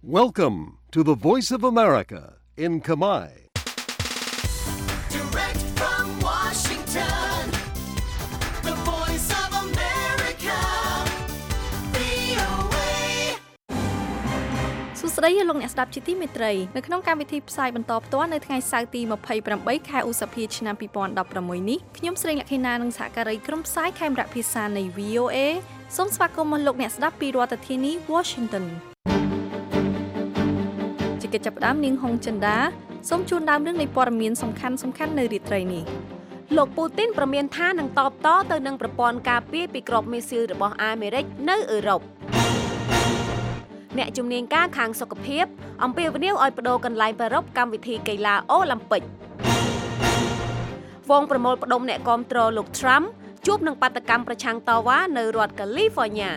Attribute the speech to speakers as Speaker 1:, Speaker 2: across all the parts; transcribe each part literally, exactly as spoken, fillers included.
Speaker 1: Welcome to the Voice of America in Khmer.
Speaker 2: Direct from Washington, the Voice of America, វី អូ เอ
Speaker 3: សួស្តីលោកអ្នកស្ដាប់ជាទីមេត្រីនៅក្នុងកម្មវិធីផ្សាយបន្តផ្ទាល់នៅថ្ងៃសៅរ៍ទីម្ភៃប្រាំខែឧសភាឆ្នាំពីរពាន់ដប់ប្រាំមួយនេះខ្ញុំស្រីលក្ខិណានិងសហការីក្រុមផ្សាយខេមរៈភាសានៃ វី អូ เอ សូមស្វាគមន៍មកលោកអ្នកស្ដាប់ពីរដ្ឋធានី Washington ជាកិច្ចចាប់ផ្ដើមនាងហុងចិន្តាសូមជូនដើមរឿងនៃព័ត៌មានសំខាន់សំខាន់នៅរាត្រីនេះ
Speaker 4: លោកពូទីនប្រមានថានឹងតបតទៅនឹងប្រព័ន្ធការពារពីគ្រាប់មីស៊ីលរបស់អាមេរិកនៅអឺរ៉ុបអ្នកជំនាញការខាងសុខភាពអំពាវនាវឲ្យបដូរកន្លែងប្រារព្ធកម្មវិធីកីឡាអូឡ িম্প ិកវងប្រមូលផ្ដុំអ្នកគាំទ្រលោក Trump ជួបនឹងបាតកម្មប្រឆាំងតវ៉ានៅរដ្ឋ California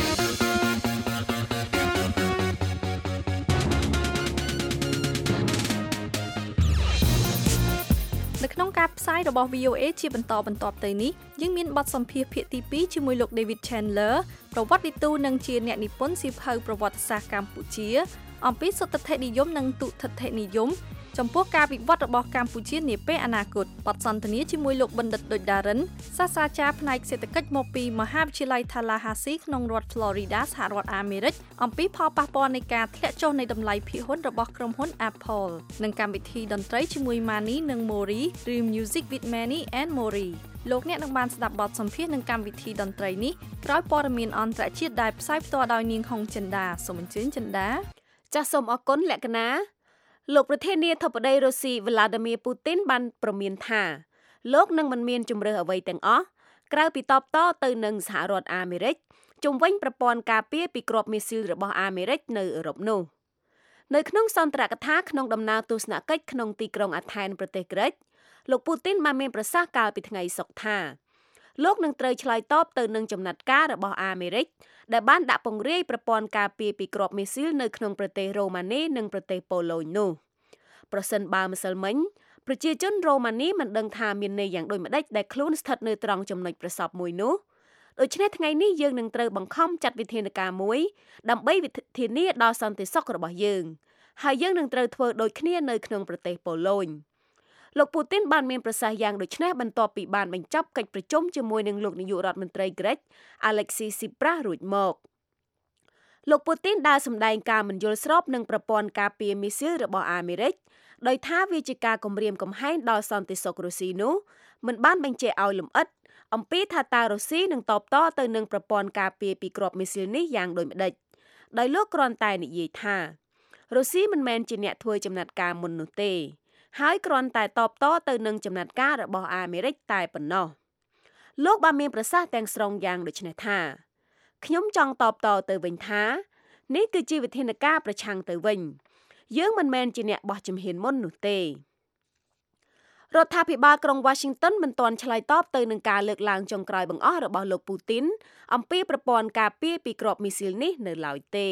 Speaker 3: នៅក្នុងការផ្សាយរបស់ វី អូ เอ ជាបន្តបន្ទាប់ទៅនេះយើងមានបទសម្ភាសន៍ភាគទីពីរជាមួយលោក David Chandler ប្រវត្តិវិទូនិងជាអ្នកនិពន្ធសៀវភៅប្រវត្តិសាស្ត្រកម្ពុជាអំពីសុទ្ធិដ្ឋិនិយមនិងទុតិដ្ឋិនិយមចំពោះការវិវត្តរបស់កម្ពុជានាពេលអនាគតបទសន្ទនាជាមួយលោកបណ្ឌិតដូចដារិនសាស្ត្រាចារ្យផ្នែកសេដ្ឋកិច្ចមកពីមហាវិទ្យាល័យ Tallahassee ក្នុងរដ្ឋ Florida សហរដ្ឋអាមេរិកអំពីផលប៉ះពាល់នៃការធ្លាក់ចុះនៃតម្លៃភាគហ៊ុនរបស់ក្រុមហ៊ុន Apple និងកម្មវិធីតន្ត្រីជាមួយ Mani និង Mori ឬ Music with Mani and Mori លោកអ្នកនឹងបានស្ដាប់បទសម្ភាសន៍នឹងកម្មវិធីតន្ត្រីនេះក្រោយព័ត៌មានអន្តរជាតិដែលផ្សាយផ្ទាល់ដោយនាងហុងចិន្តាសូមអញ្ជើញចិន្តា
Speaker 4: ចាសសូមអរគុណលក្ខណាលោកប្រធានាធិបតីរុស្ស៊ី Vladimir Putin បានប្រមានថាលោកនឹងមិនមានជំរើសអ្វីទាំងអស់ក្រៅពីតបតទៅនឹងសហរដ្ឋអាមេរិកជុំវិញប្រព័ន្ធការពារពីគ្រាប់មីស៊ីលរបស់អាមេរិកនៅអឺរ៉ុបនោះនៅក្នុងសន្ទរកថាក្នុងដំណើរទស្សនកិច្ចក្នុងទីក្រុងអាថែនប្រទេសក្រិកលោកពូទីនបានមានប្រសាសន៍កាលពីថ្ងៃសុក្រថាលោកនឹងត្រូវឆ្លើយតបទៅនឹងចំណាត់ការរបស់អាមេរិកដែលបានដាក់ពង្រាយប្រព័ន្ធការពារពីគ្រាប់មីស៊ីលនៅក្នុងប្រទេសរ៉ូម៉ានីនិងប្រទេសប៉ូឡូញនោះប្រសិនបើម្សិលមិញប្រជាជនរ៉ូម៉ានីមិនដឹងថាមានន័យយ៉ាងដូចម្តេចដែលខ្លួនស្ថិតនៅត្រង់ចំណុចប្រសពមួយនោះដូច្នេះថ្ងៃនេះយើងនឹងត្រូវបង្ខំចាត់វិធានការមួយដើម្បីធានាដល់សន្តិសុខរបស់យើងហើយយើងនឹងត្រូវធ្វើដូចគ្នានៅក្នុងប្រទេសប៉ូឡូញលោកពូទីនបានមានប្រសាសន៍យ៉ាងដូចនេះបន្ទាប់ពីបានបញ្ចប់កិច្ចប្រជុំជាមួយនឹងលោកនាយករដ្ឋមន្ត្រីក្រិក Alexis Tsipras រួចមកលោកពូទីនបានសម្ដែងការមិនយល់ស្របនឹងប្រព័ន្ធការពារមីស៊ីលរបស់អាមេរិកដោយថាវាជាការគំរាមកំហែងដល់សន្តិសុខរុស្ស៊ីនោះមិនបានបញ្ជាក់ឲ្យលម្អិតអំពីថាតើរុស្ស៊ីនឹងតបតទៅនឹងប្រព័ន្ធការពារពីគ្រាប់មីស៊ីលនេះយ៉ាងដូចម្តេចដោយលោកគ្រាន់តែនិយាយថារុស្ស៊ីមិនមែនជាអ្នកធ្វើចំណាត់ការមុននោះទេហើយគ្រាន់តែតបតទៅនឹងចំណាត់ការរបស់អាមេរិកតែប៉ុណ្ណោះលោកបានមានប្រសាសន៍ទាំងស្រុងយ៉ាងដូចនេះថាខ្ញុំចង់តបតទៅវិញថានេះគឺជាវិធានការប្រឆាំងទៅវិញយើងមិនមែនជាអ្នកបោះជំហានមុននោះទេរដ្ឋាភិបាលក្រុង Washington មិនទាន់ឆ្លើយតបទៅនឹងការលើកឡើងចុងក្រោយបង្អស់របស់លោកពូទីនអំពីប្រព័ន្ធការពារពីគ្រាប់មីស៊ីលនេះនៅឡើយទេ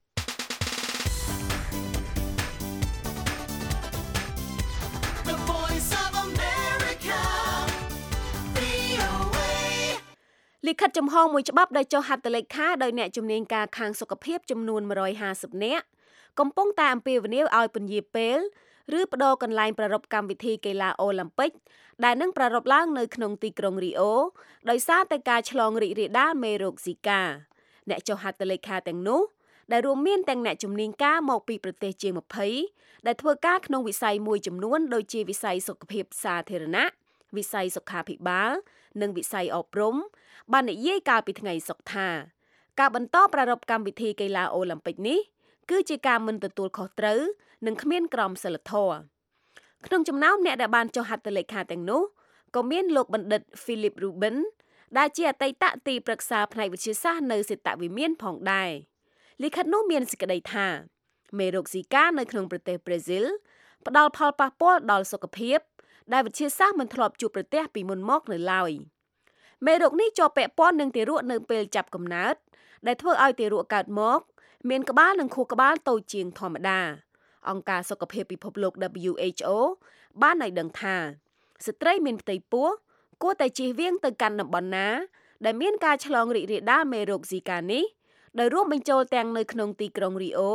Speaker 4: លិខិតចំហមួយច្បាប់ដែលចុះហត្ថលេខាដោយអ្នកជំនាញការខាងសុខភាពចំនួនមួយរយហាសិបនាក់កំពុងតែអំពាវនាវឲ្យពន្យាពេលឬបដូរកន្លែងប្រារព្ធកម្មវិធីកីឡាអូឡ িম্প ិកដែលនឹងប្រារព្ធឡើងនៅក្នុងទីក្រុងរីអូដោយសារតែការឆ្លងរីករាលដាលមេរោគស៊ីកាអ្នកចុះហត្ថលេខាទាំងនោះដែលរួមមានទាំងអ្នកជំនាញការមកពីប្រទេសជាងម្ភៃដែលធ្វើការក្នុងវិស័យមួយចំនួនដូចជាវិស័យសុខភាពសាធារណៈវិស័យសុខាភិបាលនិងវិស័យអប់រំបាននិយាយកាលពីថ្ងៃសុក្រថាការបន្តប្រារព្ធកម្មវិធីកីឡាអូឡ িম্প ិកនេះគឺជាការមិនទទួលខុសត្រូវនិងគ្មានក្រមសីលធម៌ក្នុងចំណោមអ្នកដែលបានចុះហត្ថលេខាទាំងនោះក៏មានលោកបណ្ឌិត Philip Rubin ដែលជាអតីតទីប្រឹក្សាផ្នែកវិទ្យាសាស្ត្រនៅសេតវិមានផងដែរលិខិតនោះមានសេចក្តីថាមេរោគស៊ីកានៅក្នុងប្រទេសប្រេស៊ីលផ្ដល់ផលប៉ះពាល់ដល់សុខភាពដែលវិទ្យាសាស្ត្រមិនធ្លាប់ជួបប្រទះពីមុនមកនៅឡើយមេរោគនេះជាប់ពាក់ព័ន្ធនឹងទារកនៅពេលចាប់កំណើតដែលធ្វើឲ្យទារកកើតមកមានក្បាលនិងខួរក្បាលតូចជាងធម្មតាអង្គការសុខភាពពិភពលោក ដប៊្យូ អេច អូ បានឲ្យដឹងថាស្ត្រីមានផ្ទៃពោះគួរតែជៀសវាងទៅកាន់តំបន់ណាដែលមានការឆ្លងរីករាលដាលមេរោគស៊ីកានេះដោយរួមបញ្ចូលទាំងនៅក្នុងទីក្រុងរីអូ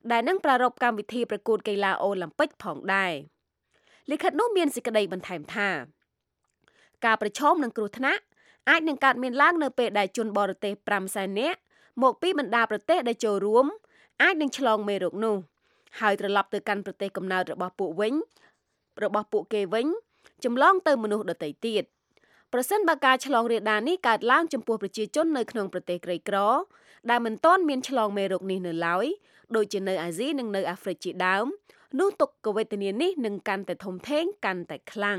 Speaker 4: ដែលនឹងប្រារព្ធកម្មវិធីប្រកួតកីឡាអូឡ িম্প ិកផងដែរលិខិតនោះមានសេចក្តីបន្ថែមថាការប្រឈមនឹងគ្រោះថ្នាក់អាចនឹងកើតមានឡើងនៅពេលដែលជនបរទេសfiveសែននាក់មកពីបណ្ដាប្រទេសដែលចូលរួមអាចនឹងឆ្លងមេរោគនោះហើយត្រឡប់ទៅកាន់ប្រទេសកំណើតរបស់ពួកវិញរបស់ពួកគេវិញចម្លងទៅមនុស្សដទៃទៀតប្រសិនបើការឆ្លងរាលដាលនេះកើតឡើងចំពោះប្រជាជននៅក្នុងប្រទេសក្រីក្រដែលមិនទាន់មានឆ្លងមេរោគនេះនៅឡើយដូចជានៅអាស៊ីនិងនៅអាហ្វ្រិកជាដើមនោះទុក្ខវេទនានេះនឹងកាន់តែធំធេងកាន់តែខ្លាំង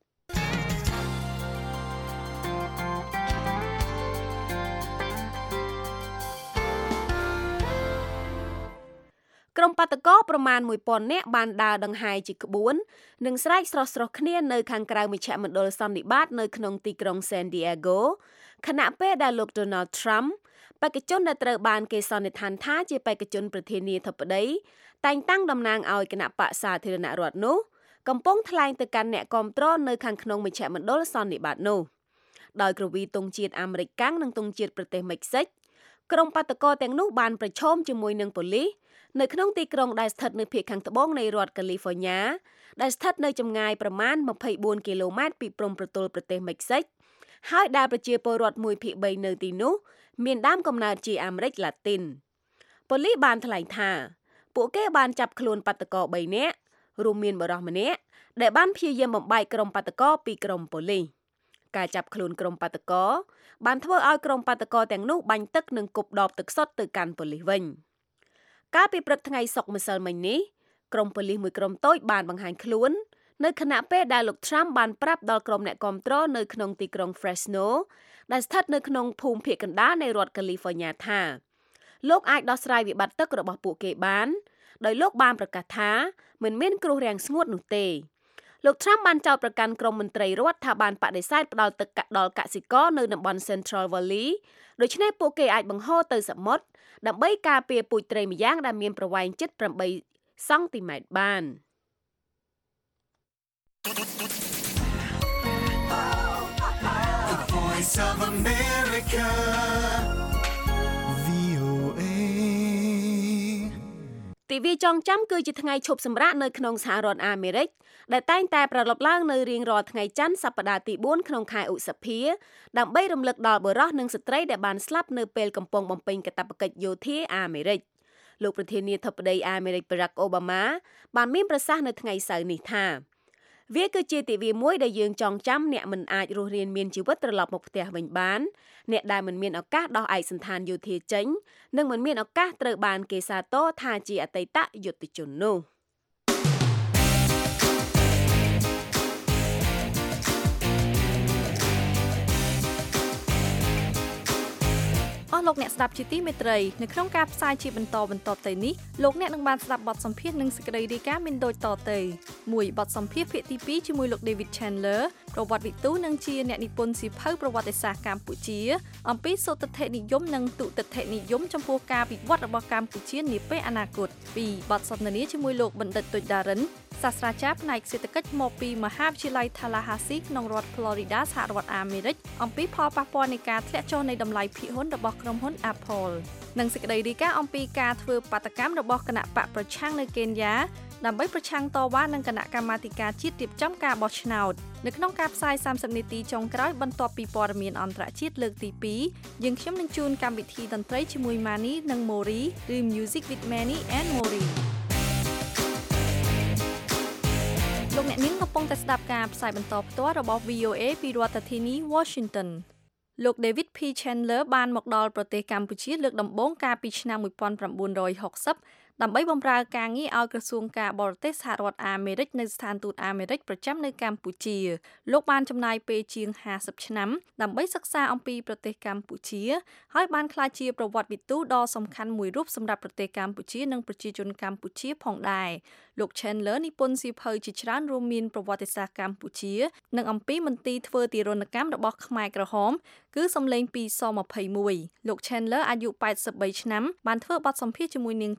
Speaker 4: ក្រុមបាតកោប្រមាណone thousandនាក់បានដើរដង្ហែជាក្បួននិងស្រែកស្រស់ស្រស់គ្នានៅខាងក្រៅមជ្ឈមណ្ឌលសន្និបាតនៅក្នុងទីក្រុង San Diego ខណៈពេលដែលលោក Donald Trump បេក្ខជនដែលត្រូវបានគេសន្និដ្ឋានថាជាបេក្ខជនប្រធានាធិបតីតែងតាំងតំណាងឲ្យគណៈបក្សសាធារណរដ្ឋនោះកំពុងថ្លែងទៅកាន់អ្នកគាំទ្រនៅខាងក្នុងមជ្ឈមណ្ឌលសន្និបាតនោះដោយគ្រវីទង់ជាតិអាមេរិកកាំងនិងទង់ជាតិប្រទេសមិចស៊ិកក្រុមបាតកោទាំងនោះបានប្រឈមជាមួយនឹងប៉ូលីសនៅក្នុងទីក្រុងដែលស្ថិតនៅភាគខាងត្បូងនៃរដ្ឋកាលីហ្វ័រញ៉ាដែលស្ថិតនៅចម្ងាយប្រមាណtwenty-fourគីឡូម៉ែត្រពីព្រំប្រទល់ប្រទេសមិចស៊ិកហើយដែលប្រជាពលរដ្ឋoneភាគthreeនៅទីនោះមានដើមកំណើតជាអាមេរិកឡាទីនប៉ូលីសបានថ្លែងថាពួកគេបានចាប់ខ្លួនបាតកោthreeនាក់រួមមានបុរសម្នាក់ដែលបានព្យាយាមបំបែកក្រុមបាតកោពីក្រុមប៉ូលីសការចាប់ខ្លួនក្រុមបាតកោបានធ្វើឲ្យក្រុមបាតកោទាំងនោះបាញ់ទឹកនិងគប់ដបទឹកសុទ្ធទៅកាន់ប៉ូលីសវិញកាលពីព្រឹកថ្ងៃសុក្រម្សិលមិញនេះក្រុមប៉ូលីសមួយក្រុមតូចបានបង្ហាញខ្លួននៅខណៈពេលដែលលោក Trump បានប្រាប់ដល់ក្រុមអ្នកគាំទ្រនៅក្នុងទីក្រុង Fresno ដែលស្ថិតនៅក្នុងភូមិភាគកណ្ដាលនៃរដ្ឋកាលីហ្វ័រញ៉ាថាលោកអាចដោះស្រាយវិបត្តិទឹករបស់ពួកគេបានដោយលោកបានប្រកាសថាមិនមានគ្រោះរាំងស្ងួតនោះទេលោក Trump បានចោទប្រកាន់ក្រុមមន្ត្រីរដ្ឋថាបានបដិសេធផ្ដល់ទឹកដល់កសិករនៅតំបន់ Central Valley ដូច្នេះពួកគេអាចបង្ហូរទៅសមុទ្រដើម្បីការពារពូជត្រីម្យ៉ាងដែលមានប្រវែងជិតeightសង់ទីម៉ែត្របាន
Speaker 2: The Voice of America
Speaker 4: ទិវាចងចាំគឺជាថ្ងៃឈប់សម្រាកនៅក្នុងសហរដ្ឋអាមេរិកដែលតែងតែប្រារព្ធឡើងនៅរៀងរាល់ថ្ងៃច័ន្ទសប្តាហ៍ទីfourក្នុងខែឧសភាដើម្បីរំលឹកដល់បុរសនិងស្ត្រីដែលបានស្លាប់នៅពេលកំពុងបំពេញកាតព្វកិច្ចយោធាអាមេរិកលោកប្រធានាធិបតីអាមេរិក Barack Obama បានមានប្រសាសន៍នៅថ្ងៃសៅរ៍នេះថាវាគឺជាទិវាមួយដែលយើងចងចាំអ្នកមិនអាចរស់រានមានជីវិតត្រឡប់មកផ្ទះវិញបានអ្នកដែលមិនមានឱកាសដោះឯកសណ្ឋានយោធាចេញនិងមិនមានឱកាសត្រូវបានគេសាទរថាជាអតីតយុទ្ធជននោះ
Speaker 3: អស់លោកអ្នកស្ដាប់ជាទីមេត្រីនៅក្នុងការផ្សាយជាបន្តបន្តទៅនេះលោកអ្នកនឹងបានស្ដាប់បទសម្ភាសន៍និងសេចក្តីរាយការណ៍មានដូចតទៅមួយបទសម្ភាសន៍ភាគទីtwoជាមួយលោក David Chandler ប្រវត្តិវិទូនិងជាអ្នកនិពន្ធសៀវភៅប្រវត្តិសាស្ត្រកម្ពុជាអំពីសុទិដ្ឋិនិយមនិងទុតិដ្ឋិនិយមចំពោះការវិវត្តរបស់កម្ពុជានាពេលអនាគតពីបទសន្ទនាជាមួយលោកបណ្ឌិតទុជដារិនសាស្ត្រាចារ្យផ្នែកសេដ្ឋកិច្ចមកពីមហាវិទ្យាល័យ Tallahassee ក្នុងរដ្ឋ Florida សហរដ្ឋអាមេរិកអំពីផលប៉ះពាល់នៃការធ្លាក់ចុះនៃតម្លៃភាគហ៊ុនរបស់ក្រុមហ៊ុន Apple និងសេចក្តីរាយការណ៍អំពីការធ្វើបាតកម្មរបស់គណៈបកប្រឆាំងនៅកេនយ៉ាដើម្បីប្រឆាំងតវ៉ានឹងគណៈកម្មាធិការជាតិរៀបចំការបោះឆ្នោតនៅក្នុងការផ្សាយthirtyនាទីចុងក្រោយបន្ទាប់ពីព័ត៌មានអន្តរជាតិលើកទីtwoយើងខ្ញុំនឹងជូនកម្មវិធីតន្ត្រីជាមួយ Mani និង Mori ឬ Music with Mani and Mori លោកអ្នកនាងកំពុងតែស្ដាប់ការផ្សាយបន្តផ្ទាល់របស់ V O A ពីរដ្ឋធានី Washington លោក David P. Chandler បានមកដល់ប្រទេសកម្ពុជាលើកដំបូងកាលពីឆ្នាំnineteen sixtyដើម្បីបម្រើការងារឲ្យក្រសួងការបរទេសសហរដ្ឋអាមេរិកនៅស្ថានទូតអាមេរិកប្រចាំនៅកម្ពុជាលោកបានចំណាយពេលជាងfiftyឆ្នាំដើម្បីសិក្សាអំពីប្រទេសកម្ពុជាហើយបានក្លាយជាប្រវត្តិវិទូដ៏សំខាន់មួយរូបសម្រាប់ប្រទេសកម្ពុជានិងប្រជាជនកម្ពុជាផងដែរលោក Chandler និពន្ធសៀវភៅជាច្រើនរួមមានប្រវត្តិសាស្ត្រកម្ពុជានិងអំពីមន្ទីរធ្វើទារុណកម្មរបស់ខ្មែរក្រហមគឺសំឡេងពីសtwenty-oneលោក Chandler អាយុeighty-threeឆ្នាំបានធ្វើបទសម្ភាសន៍ជាមួយនាងតែនសុកស្រី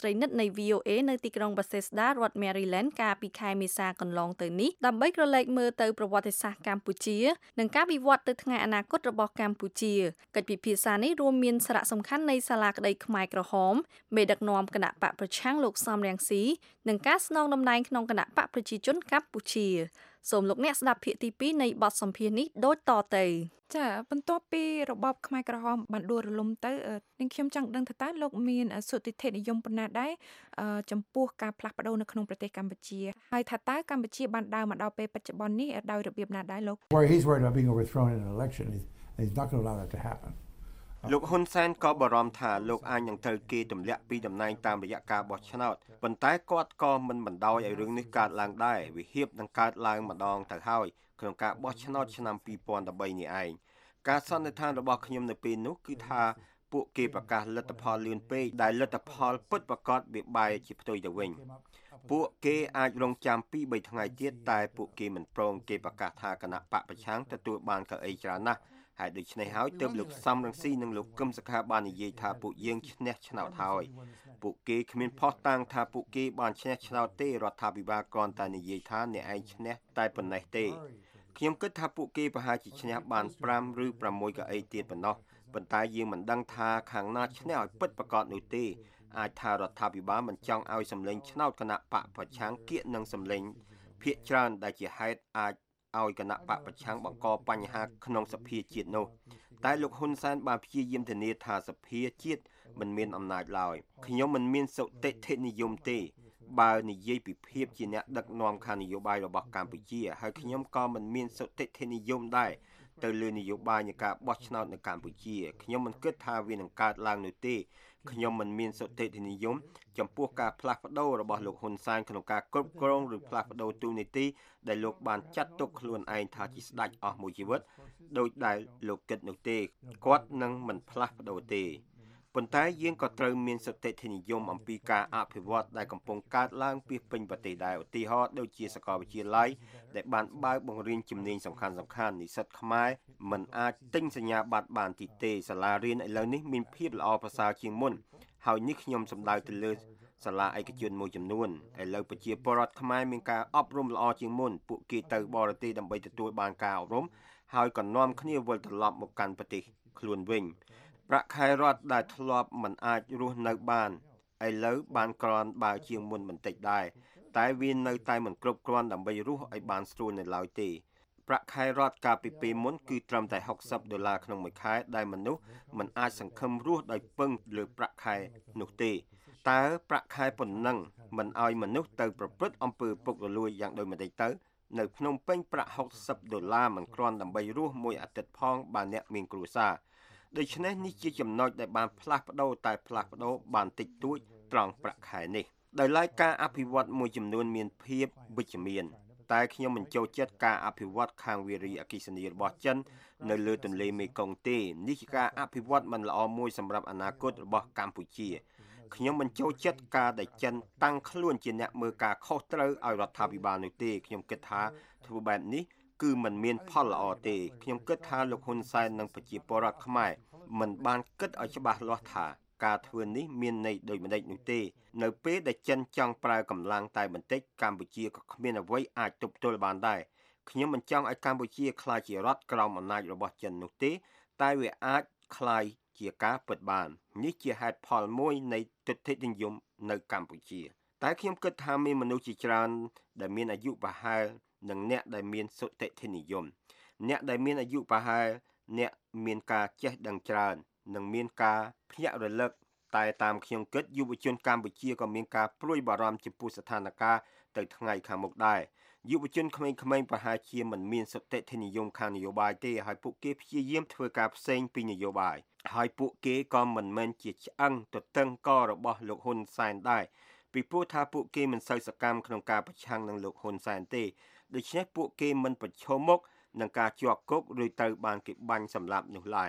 Speaker 3: ស្រីនិតនៃ V O A នៅទីក្រុង Bethesda រដ្ឋ Maryland កាលពីខែមេសាកន្លងទៅនេះដើម្បីក្រឡេកមើលទៅប្រវត្តិសាស្ត្រកម្ពុជានិងការវិវត្តទៅថ្ងៃអនាគតរបស់កម្ពុជាកិច្ចពិភាក្សានេះរួមមានសារៈសំខាន់នៃសាលាក្តីខ្មែរក្រហមមេដឹកនាំគណៈបកប្រឆាំងលោកសំរងស៊ីនិងការស្នងតំណែងក្នុងគណៈបកប្រជាជនកម្ពុជាសូមលោកអ្នកស្ដាប់ភាគទីពីរនៃបទសម្ភាសន៍នេះដូចតទៅ
Speaker 5: ចាបន្ទាប់ពីរបបខ្មែរក្រហមបានដួលរលំទៅនឹងខ្ញុំចង់ដឹងថាតើលោកមានសុតិធិនិយមប៉ុណ្ណាដែរចំពោះការផ្លាស់ប្ដូរនៅក្នុងប្រទេសកម្ពុជាហើយថាតើកម្ពុជាបានដើរមកដល់ពេលបច្ចុប្បន្ននេះដោយរបៀបណាដែរលោក
Speaker 6: Where he's worried about being overthrown in an election he's not going to allow that to happen
Speaker 7: លោកហ៊ុនសែនក៏បារម្ភថាលោកអាចនឹងត្រូវគេទម្លាក់ពីតំណែងតាមរយៈការបោះឆ្នោតប៉ុន្តែគាត់ក៏មិនបណ្ដោយឲ្យរឿងនេះកើតឡើងដែរវិហៀបនឹងកើតឡើងម្ដងទៅហើយក្នុងការបោះឆ្នោតឆ្នាំពីរពាន់បីនេះឯងការសន្និដ្ឋានរបស់ខ្ញុំនៅពេលនោះគឺថាពួកគេប្រកាសលទ្ធផលលឿនពេកដែលលទ្ធផលពិតប្រាកដវាបែរជាផ្ទុយទៅវិញពួកគេអាចរងចាំពីរបីថ្ងៃទៀតតែពួកគេមិនព្រមគេប្រកាសថាគណៈបកប្រឆាំងទទួលបានកៅអីច្រើនណាស់ហើយដូច្នេះហើយទើបលោកសំរងស៊ីនិងលោកកឹមសុខាបាននិយាយថាពួកយើងឈ្នះឆ្នោតហើយពួកគេគ្មានផុសតាំងថាពួកគេបានឈ្នះឆ្នោតទេរដ្ឋាភិបាលគ្រាន់តែនិយាយថាអ្នកឯងឈ្នះតែប៉ុណ្ណេះទេខ្ញុំគិតថាពួកគេប្រហែលជាឈ្នះបានប្រាំឬប្រាំមួយកៅអីទៀតប៉ុណ្ណោះប៉ុន្តែយើងមិនដឹងថាខាងណាឈ្នះឲ្យពិតប្រាកដនោះទេអាចថារដ្ឋាភិបាលមិនចង់ឲ្យសម្លេងឆ្នោតគណៈបកប្រឆាំងគៀកនឹងសម្លេងភាគច្រើនដែលជាហេតុអាចឲ្យគណៈបកប្រឆាំងបង្កបញ្ហាក្នុងសភាជាតិនោះតែលោកហ៊ុនសែនបានព្យាយាមធានាថាសភាជាតិមិនមានអំណាចឡើយខ្ញុំមិនមានសុតិធិនិយមទេបើនិយាយពីភាពជាអ្នកដឹកនាំខាងនយោបាយរបស់កម្ពុជាហើយខ្ញុំក៏មិនមានសុតិធិនិយមដែរទៅលើនយោបាយនៃការបោះឆ្នោតនៅកម្ពុជាខ្ញុំមិនគិតថាវានឹងកើតឡើងនោះទេខ្ញុំមិនមានសុតិធិនិយមចំពោះការផ្លាស់ប្ដូររបស់លោកហ៊ុនសែនក្នុងការគ្រប់គ្រងឬផ្លាស់ប្ដូរទូនីតិដែលលោកបានចាត់ទុកខ្លួនឯងថាជាស្ដេចអស់មួយជីវិតដោយដែលលោកគិតនោះទេគាត់នឹងមិនផ្លាស់ប្ដូរទេប៉ុន្តែយើងក៏ត្រូវមានសុតិធិនិយមអំពីការអភិវឌ្ឍដែលកំពុងកើតឡើងពីពេញប្រទេសដែរឧទាហរណ៍ដូចជាសាកលវិទ្យាល័យដែលបានបើកបង្រៀនជំនាញសំខាន់សំខាន់និស្សិតខ្មែរមិនអាចទិញសញ្ញាបត្របានទីទេសាលារៀនឥឡូវនេះមានភាពល្អប្រសើរជាងមុនហើយនេះខ្ញុំសំដៅទៅលើសាលាឯកជនមួយចំនួនឥឡូវប្រជាពលរដ្ឋខ្មែរមានការអប់រំល្អជាងមុនពួកគេទៅបរទេសដើម្បីទទួលបានការអប់រំហើយក៏នាំគ្នាវិលត្រឡប់មកកាន់ប្រទេសខ្លួនវិញប្រាក់ខែរដ្ឋដែលធ្លាប់មិនអាចរស់នៅបានឥឡូវបានក្រាន់បើជាងមុនបន្តិចដែរតែវានៅតែមិនគ្រប់គ្រាន់ដើម្បីរស់ឲ្យបានស្រួលនៅឡើយទេប្រាក់ខែរដ្ឋកាលពីពេលមុនគឺត្រឹមតែហុកសិបដុល្លារក្នុងមួយខែដែលមនុស្សមិនអាចសង្ឃឹមរស់ដោយពឹងលើប្រាក់ខែនោះទេតើប្រាក់ខែប៉ុណ្ណឹងមិនឲ្យមនុស្សទៅប្រព្រឹត្តអំពើពុករលួយយ៉ាងដូចម្តេចទៅនៅភ្នំពេញប្រាក់ហុកសិបដុល្លារមិនគ្រាន់ដើម្បីរស់មួយអាទិត្យផងបើអ្នកមានគ្រួសារដូច្នេះនេះជាចំណុចដែលបានផ្លាស់ប្ដូរតែផ្លាស់ប្ដូរបានតិចតួចត្រង់ប្រាក់ខែនេះដោយឡែកការអភិវឌ្ឍមួយចំនួនមានភាពវិជ្ជមានតែខ្ញុំមិនចូលចិត្តការអភិវឌ្ឍខាងវារីអគ្គិសនីរបស់ចិននៅលើទន្លេមេគង្គទេនេះជាការអភិវឌ្ឍមិនល្អមួយសម្រាប់អនាគតរបស់កម្ពុជាខ្ញុំមិនចូលចិត្តការដែលចិនតាំងខ្លួនជាអ្នកមើលការខុសត្រូវឲ្យរដ្ឋាភិបាលនោះទេខ្ញុំគិតថាធ្វើបែបនេះគឺមិនមានផលល្អទេខ្ញុំគិតថាលោកហ៊ុនសែននិងប្រជាពលរដ្ឋខ្មែរមិនបានគិតឲ្យច្បាស់លាស់ថាការធ្វើនេះមានន័យដូចម្តេចនោះទេនៅពេលដែលចិនចង់ប្រើកម្លាំងតែបន្តិចកម្ពុជាក៏គ្មានអ្វីអាចទប់ទល់បានដែរខ្ញុំមិនចង់ឲ្យកម្ពុជាក្លាយជារដ្ឋក្រោមអំណាចរបស់ចិននោះទេតែវាអាចក្លាយជាការពិតបាននេះជាហេតុផលមួយនៃទិដ្ឋិនិយមនៅកម្ពុជាតែខ្ញុំគិតថាមានមនុស្សជាច្រើនដែលមានអាយុប្រហែលនិងអ្នកដែលមានសុតិធិនិយមអ្នកដែលមានអាយុប្រហែលអ្នកមានការចេះដឹងច្រើននិងមានការភ្ញាក់រលឹកតែតាមខ្ញុំគិតយុវជនកម្ពុជាក៏មានការព្រួយបារម្ភចំពោះស្ថានភាពទៅថ្ងៃខាងមុខដែរយុវជនក្មេងៗប្រហែលជាមិនមានសុតិធិនិយមខាងនយោបាយទេហើយពួកគេព្យាយាមធ្វើការផ្សេងពីនយោបាយហើយពួកគេក៏មិនមែនជាឆ្អឹងទទឹងករបស់លោកហ៊ុនសែនដែរពីព្រោះថាពួកគេមិនសូវសកម្មក្នុងការប្រឆាំងនឹងលោកហ៊ុនសែនទេដូច្នេះពួកគេមិនប្រឈមមុខនឹងការជាប់គុកឬត្រូវបានគេបាញ់សម្លាប់នោះឡើយ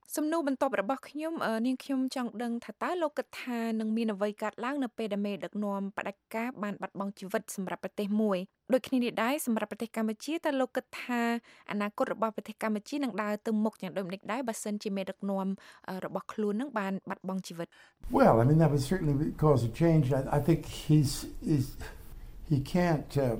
Speaker 5: សំណួរបន្ទាប់របស់ខ្ញុំនាងខ្ញុំចង់ដឹងថាតើលោកគិតថានឹងមានអ្វីកើតឡើងនៅពេលដែលមេដឹកនាំផ្ដាច់ការបានបាត់បង់ជីវិតសម្រាប់ប្រទេសមួយដូចគ្នានេះដែរសម្រាប់ប្រទេសកម្ពុជាតើលោកគិតថាអនាគតរបស់ប្រទេសកម្ពុជានឹងដើរទៅមុខយ៉ាងដូចម្តេចដែរបើសិនជាមេដឹកនាំរបស់ខ្លួននឹងបានបាត់បង់ជីវិត
Speaker 6: Well, I mean that would certainly cause a change. I, I think he's is he can't um,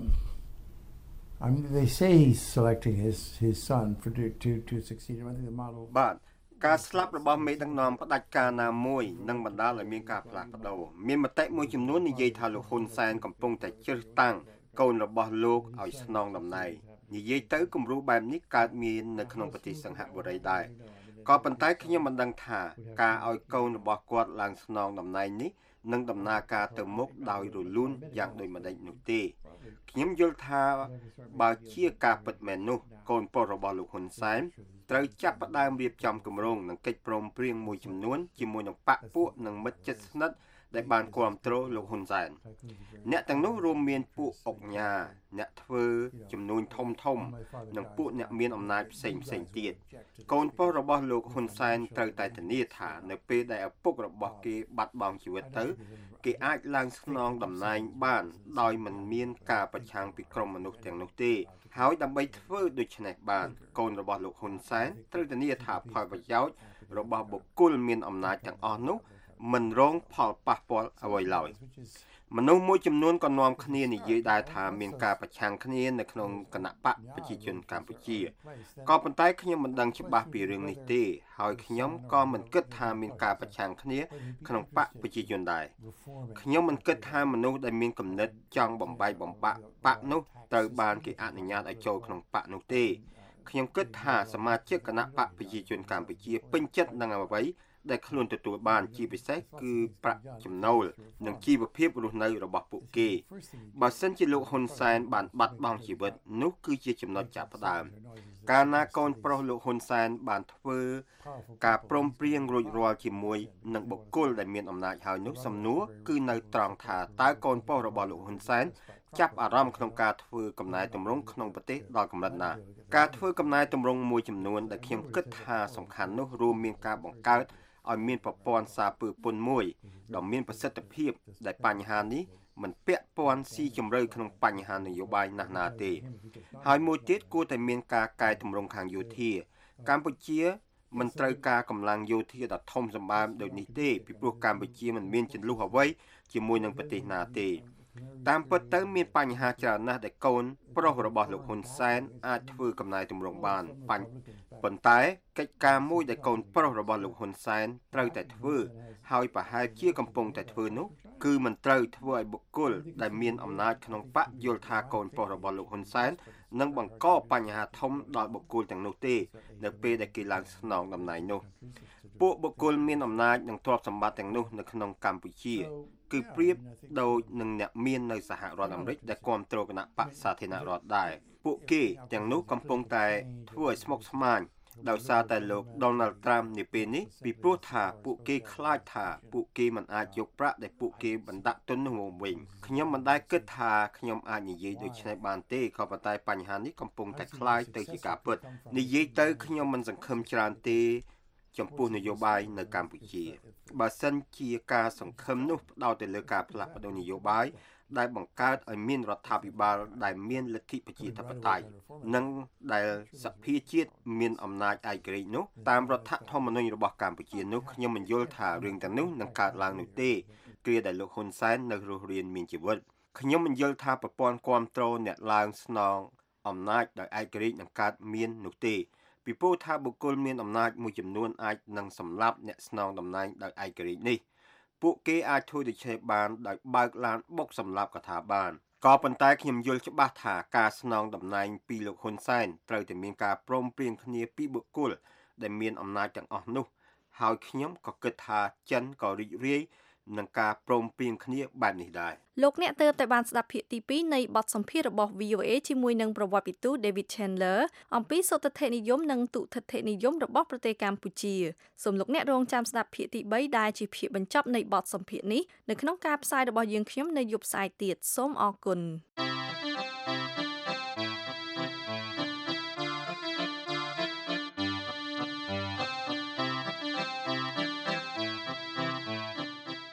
Speaker 6: I mean they say he's selecting his his son for to to to succeed him. I think the model
Speaker 7: បាទការស្លាប់របស់មេដឹកនាំផ្ដាច់ការណាមួយនឹងបណ្ដាលឲ្យមានការផ្លាស់ប្ដូរមានមតិមួយចំនួននិយាយថាលោកហ៊ុនសែនកំពុងតែជ្រើសតាំងកូនរបស់លោកឲ្យស្នងតំណែងនិយាយទៅគំរូបែបនេះកើតមាននៅក្នុងប្រទេសសិង្ហបុរីដែរក៏ប៉ុន្តែខ្ញុំមិនដឹងថាការឲ្យកូនរបស់គាត់ឡើងស្នងតំណែងនេះនឹងដំណើរការទៅមុខដោយរលូនយ៉ាងដូចម្តេចនោះទេខ្ញុំយល់ថាបើជាការពិតមែននោះកូនប្រុសរបស់លោកហ៊ុនសែនត្រូវចាប់ផ្ដើមរៀបចំគម្រោងនិងកិច្ចព្រមព្រៀងមួយចំនួនជាមួយនឹងបកពួកនិងមិត្តជិតស្និទ្ធដែលបានគាំទ្រលោកហ៊ុនសែនអ្នកទាំងនោះរួមមានពួកអុកញ៉ាអ្នកធ្វើចំនួនធំធំនិងពួកអ្នកមានអំណាចផ្សេងផ្សេងទៀតកូនប្រុសរបស់លោកហ៊ុនសែនត្រូវតែធានាថានៅពេលដែលឪពុករបស់គេបាត់បង់ជីវិតទៅគេអាចឡើងស្នងតំណែងបានដោយមិនមានការប្រឆាំងពីក្រុមមនុស្សទាំងនោះទេហើយដើម្បីធ្វើដូច្នេះបានកូនរបស់លោកហ៊ុនសែនត្រូវធានាថាផលប្រយោជន៍របស់បុគ្គលមានអំណាចទាំងអស់នោះមិនរងផលប៉ះពាល់អ្វីឡើយមនុស្សមួយចំនួនក៏នាំគ្នានិយាយដែរថាមានការប្រឆាំងគ្នានៅក្នុងគណៈបកប្រជាជនកម្ពុជាក៏ប៉ុន្តែខ្ញុំមិនដឹងច្បាស់ពីរឿងនេះទេហើយខ្ញុំក៏មិនគិតថាមានការប្រឆាំងគ្នាក្នុងបកប្រជាជនដែរខ្ញុំមិនគិតថាមនុស្សដែលមានគំនិតចង់បំបែកបំបាក់បកនោះត្រូវបានគេអនុញ្ញាតឲ្យចូលក្នុងបកនោះទេខ្ញុំគិតថាសមាជិកគណៈបកប្រជាជនកម្ពុជាពេញចិត្តនឹងអ្វីដែលខ្លួនទទួលបានជាពិសេសគឺប្រាក់ចំណូលនិងជីវភាពរស់នៅរបស់ពួកគេបើសិនជាលោកហ៊ុនសែនបានបាត់បង់ជីវិតនោះគឺជាចំណុចចាប់ផ្ដើមកាលណាកូនប្រុសលោកហ៊ុនសែនបានធ្វើការព្រមព្រៀងរួចរាល់ជាមួយនឹងបុគ្គលដែលមានអំណាចហើយនោះសំណួរគឺនៅត្រង់ថាតើកូនប្រុសរបស់លោកហ៊ុនសែនចាប់អារម្មណ៍ក្នុងការធ្វើកំណែតម្រង់ក្នុងប្រទេសដល់កម្រិតណាការធ្វើកំណែតម្រង់មួយចំនួនដែលខ្ញុំគិតថាសំខាន់នោះរួមមានការបង្កើតឲ្យមានប្រព័ន្ធសារពើពន្ធមួយដ៏មានប្រសិទ្ធភាពដែលបញ្ហានេះមិនពាក់ព័ន្ធស៊ីជម្រៅក្នុងបញ្ហានយោបាយណាស់ណាទេហើយមួយទៀតគួរតែមានការកែតម្រង់ខាងយោធាកម្ពុជាមិនត្រូវការកម្លាំងយោធាដ៏ធំសម្បើមដូចនេះទេពីព្រោះកម្ពុជាមិនមានចន្លោះអ្វីជាមួយនឹងប្រទេសណាទេតាមពិតទៅមានបញ្ហាច្រើនណាស់ដែលកូនប្រុសរបស់លោកហ៊ុនសែនអាចធ្វើកំណែតម្រង់បានប៉ុន្តែកិច្ចការមួយដែលកូនប្រុសរបស់លោកហ៊ុនសែនត្រូវតែធ្វើហើយប្រហែលជាកំពុងតែធ្វើនោះគឺមិនត្រូវធ្វើឲ្យបុគ្គលដែលមានអំណាចក្នុងបកយល់ថាកូនប្រុសរបស់លោកហ៊ុនសែននឹងបង្កបញ្ហាធំដល់បុគ្គលទាំងនោះទេនៅពេលដែលគេឡើងស្នងតំណែងនោះពួកបុគ្គលមានអំណាចនិងទ្រព្យសម្បត្តិទាំងនោះនៅក្នុងកម្ពុជាគឺប្រៀបដូចនឹងអ្នកមាននៅសហរដ្ឋអាមេរិកដែលគាំទ្រគណៈបកសាធារណរដ្ឋដែរពួកគេទាំងនោះកំពុងតែធ្វើឲ្យស្មុគស្មាញដោយសារតែលោក Donald Trump នាពេលនេះពីព្រោះថាពួកគេខ្លាចថាពួកគេមិនអាចយកប្រាក់ដែលពួកគេបណ្ដាក់ទុននោះមកវិញខ្ញុំមិនដែលគិតថាខ្ញុំអាចនិយាយដូចនេះបានទេក៏ប៉ុន្តែបញ្ហានេះកំពុងតែคล้ายទៅជាការពិតនិយាយទៅខ្ញុំមិនសង្ឃឹមច្រើនទេចំពោះនយោបាយនៅកម្ពុជាបើសិនជាការសង្ឃឹមនោះផ្ដោតទៅលើការផ្លាស់ប្ដូរនយោបាយដែលបង្កើតឲ្យមានរដ្ឋាភិបាលដែលមានលទ្ធិប្រជាធិបតេយ្យនិងដែលសភាជាតិមានអំណាចឯករាជ្យនោះតាមរដ្ឋធម្មនុញ្ញរបស់កម្ពុជានោះខ្ញុំមិនយល់ថារឿងទាំងនោះនឹងកើតឡើងនោះទេគ្រាដែលលោកហ៊ុនសែននៅរស់រានមានជីវិតខ្ញុំមិនយល់ថាប្រព័ន្ធគាំទ្រអ្នកឡើងស្នងអំណាចដោយឯករាជ្យនឹងកើតមាននោះទេពីព្រោះថាបុគ្គលមានអំណាចមួយចំនួនអាចនឹងសម្លាប់អ្នកស្នងតំណែងដោយឯករាជ្យនេះពួកគេអាចធ្វើដូច្នេះបានដោយបើកឡានបុកសម្លាប់ក៏ថាបានក៏ប៉ុន្តែខ្ញុំយល់ច្បាស់ថាការស្នងតំណែងពីលោកហ៊ុនសែនត្រូវតែមានការព្រមព្រៀងគ្នាពីបុគ្គលដែលមានអំណាចទាំងអស់នោះហើយខ្ញុំក៏គិតថាចិនក៏រីករាយនឹងការព្រមព្រៀងគ្នាបែបនេះដែរ
Speaker 3: លោកអ្នកទើបតែបានស្ដាប់ភាគទីពីរនៃបទសម្ភាសន៍របស់ វី អូ เอ ជាមួយនឹងប្រវត្តិវិទូ David Chandler អំពីសុទ្ធិនិយមនិងទុតិធិនិយមរបស់ប្រទេសកម្ពុជាសូមលោកអ្នករងចាំស្ដាប់ភាគទីបីដែលជាភាគបញ្ចប់នៃបទសម្ភាសន៍នេះនៅក្នុងការផ្សាយរបស់យើងខ្ញុំនៅយប់ស្អែកទៀតសូមអរគុណ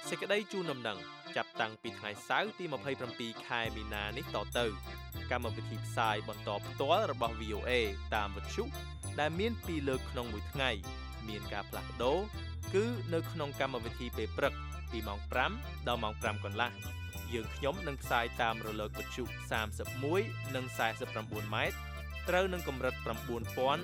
Speaker 8: សេចក្តីជូនដំណឹងចាប់តាំងពីថ្ងៃសៅរ៍ទីម្ភៃប្រាំពីរខែមីនានេះតទៅកម្មវិធីផ្សាយបន្តផ្ទាល់របស់ វី អូ អេ តាមវិទ្យុដែលមានពីរលើកក្នុងមួយថ្ងៃមានការផ្លាស់ប្ដូរគឺនៅក្នុងកម្មវិធីពេលព្រឹកពីម៉ោងប្រាំដល់ម៉ោងប្រាំកន្លះយើងខ្ញុំនឹងផ្សាយតាមរលកវិទ្យុសាមសិបមួយនិងសែសិបប្រាំបួនម៉ែត្រត្រូវនឹងកម្រិត៩,៣២០ ៥,៩១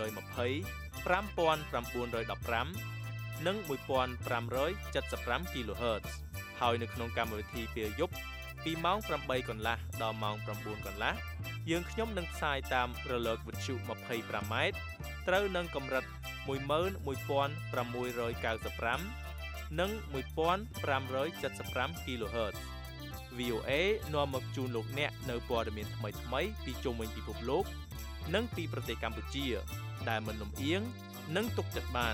Speaker 8: ៥និងmột nghìn không trăm bảy mươi lăm គីឡូហឺត ហើយនៅក្នុងកម្មវិធីពេលយប់ពីម៉ោងប្រាំបីកន្លះដល់ម៉ោងប្រាំបួនកន្លះយើងខ្ញុំនឹងផ្សាយតាមរលកវិទ្យុยี่สิบห้าម៉ែត្រត្រូវនឹងកម្រិតmột một sáu九ห้าនិងmột nghìn không trăm bảy mươi lămគីឡូហឺត វី អូ เอ នាំមកជូនលោកអ្នកនៅព័ត៌មានថ្មីៗពីជុំវិញពិភពលោកនិងពីប្រទេសកម្ពុជាដែលមិនលំអៀងនិងទុកចិត្តបាន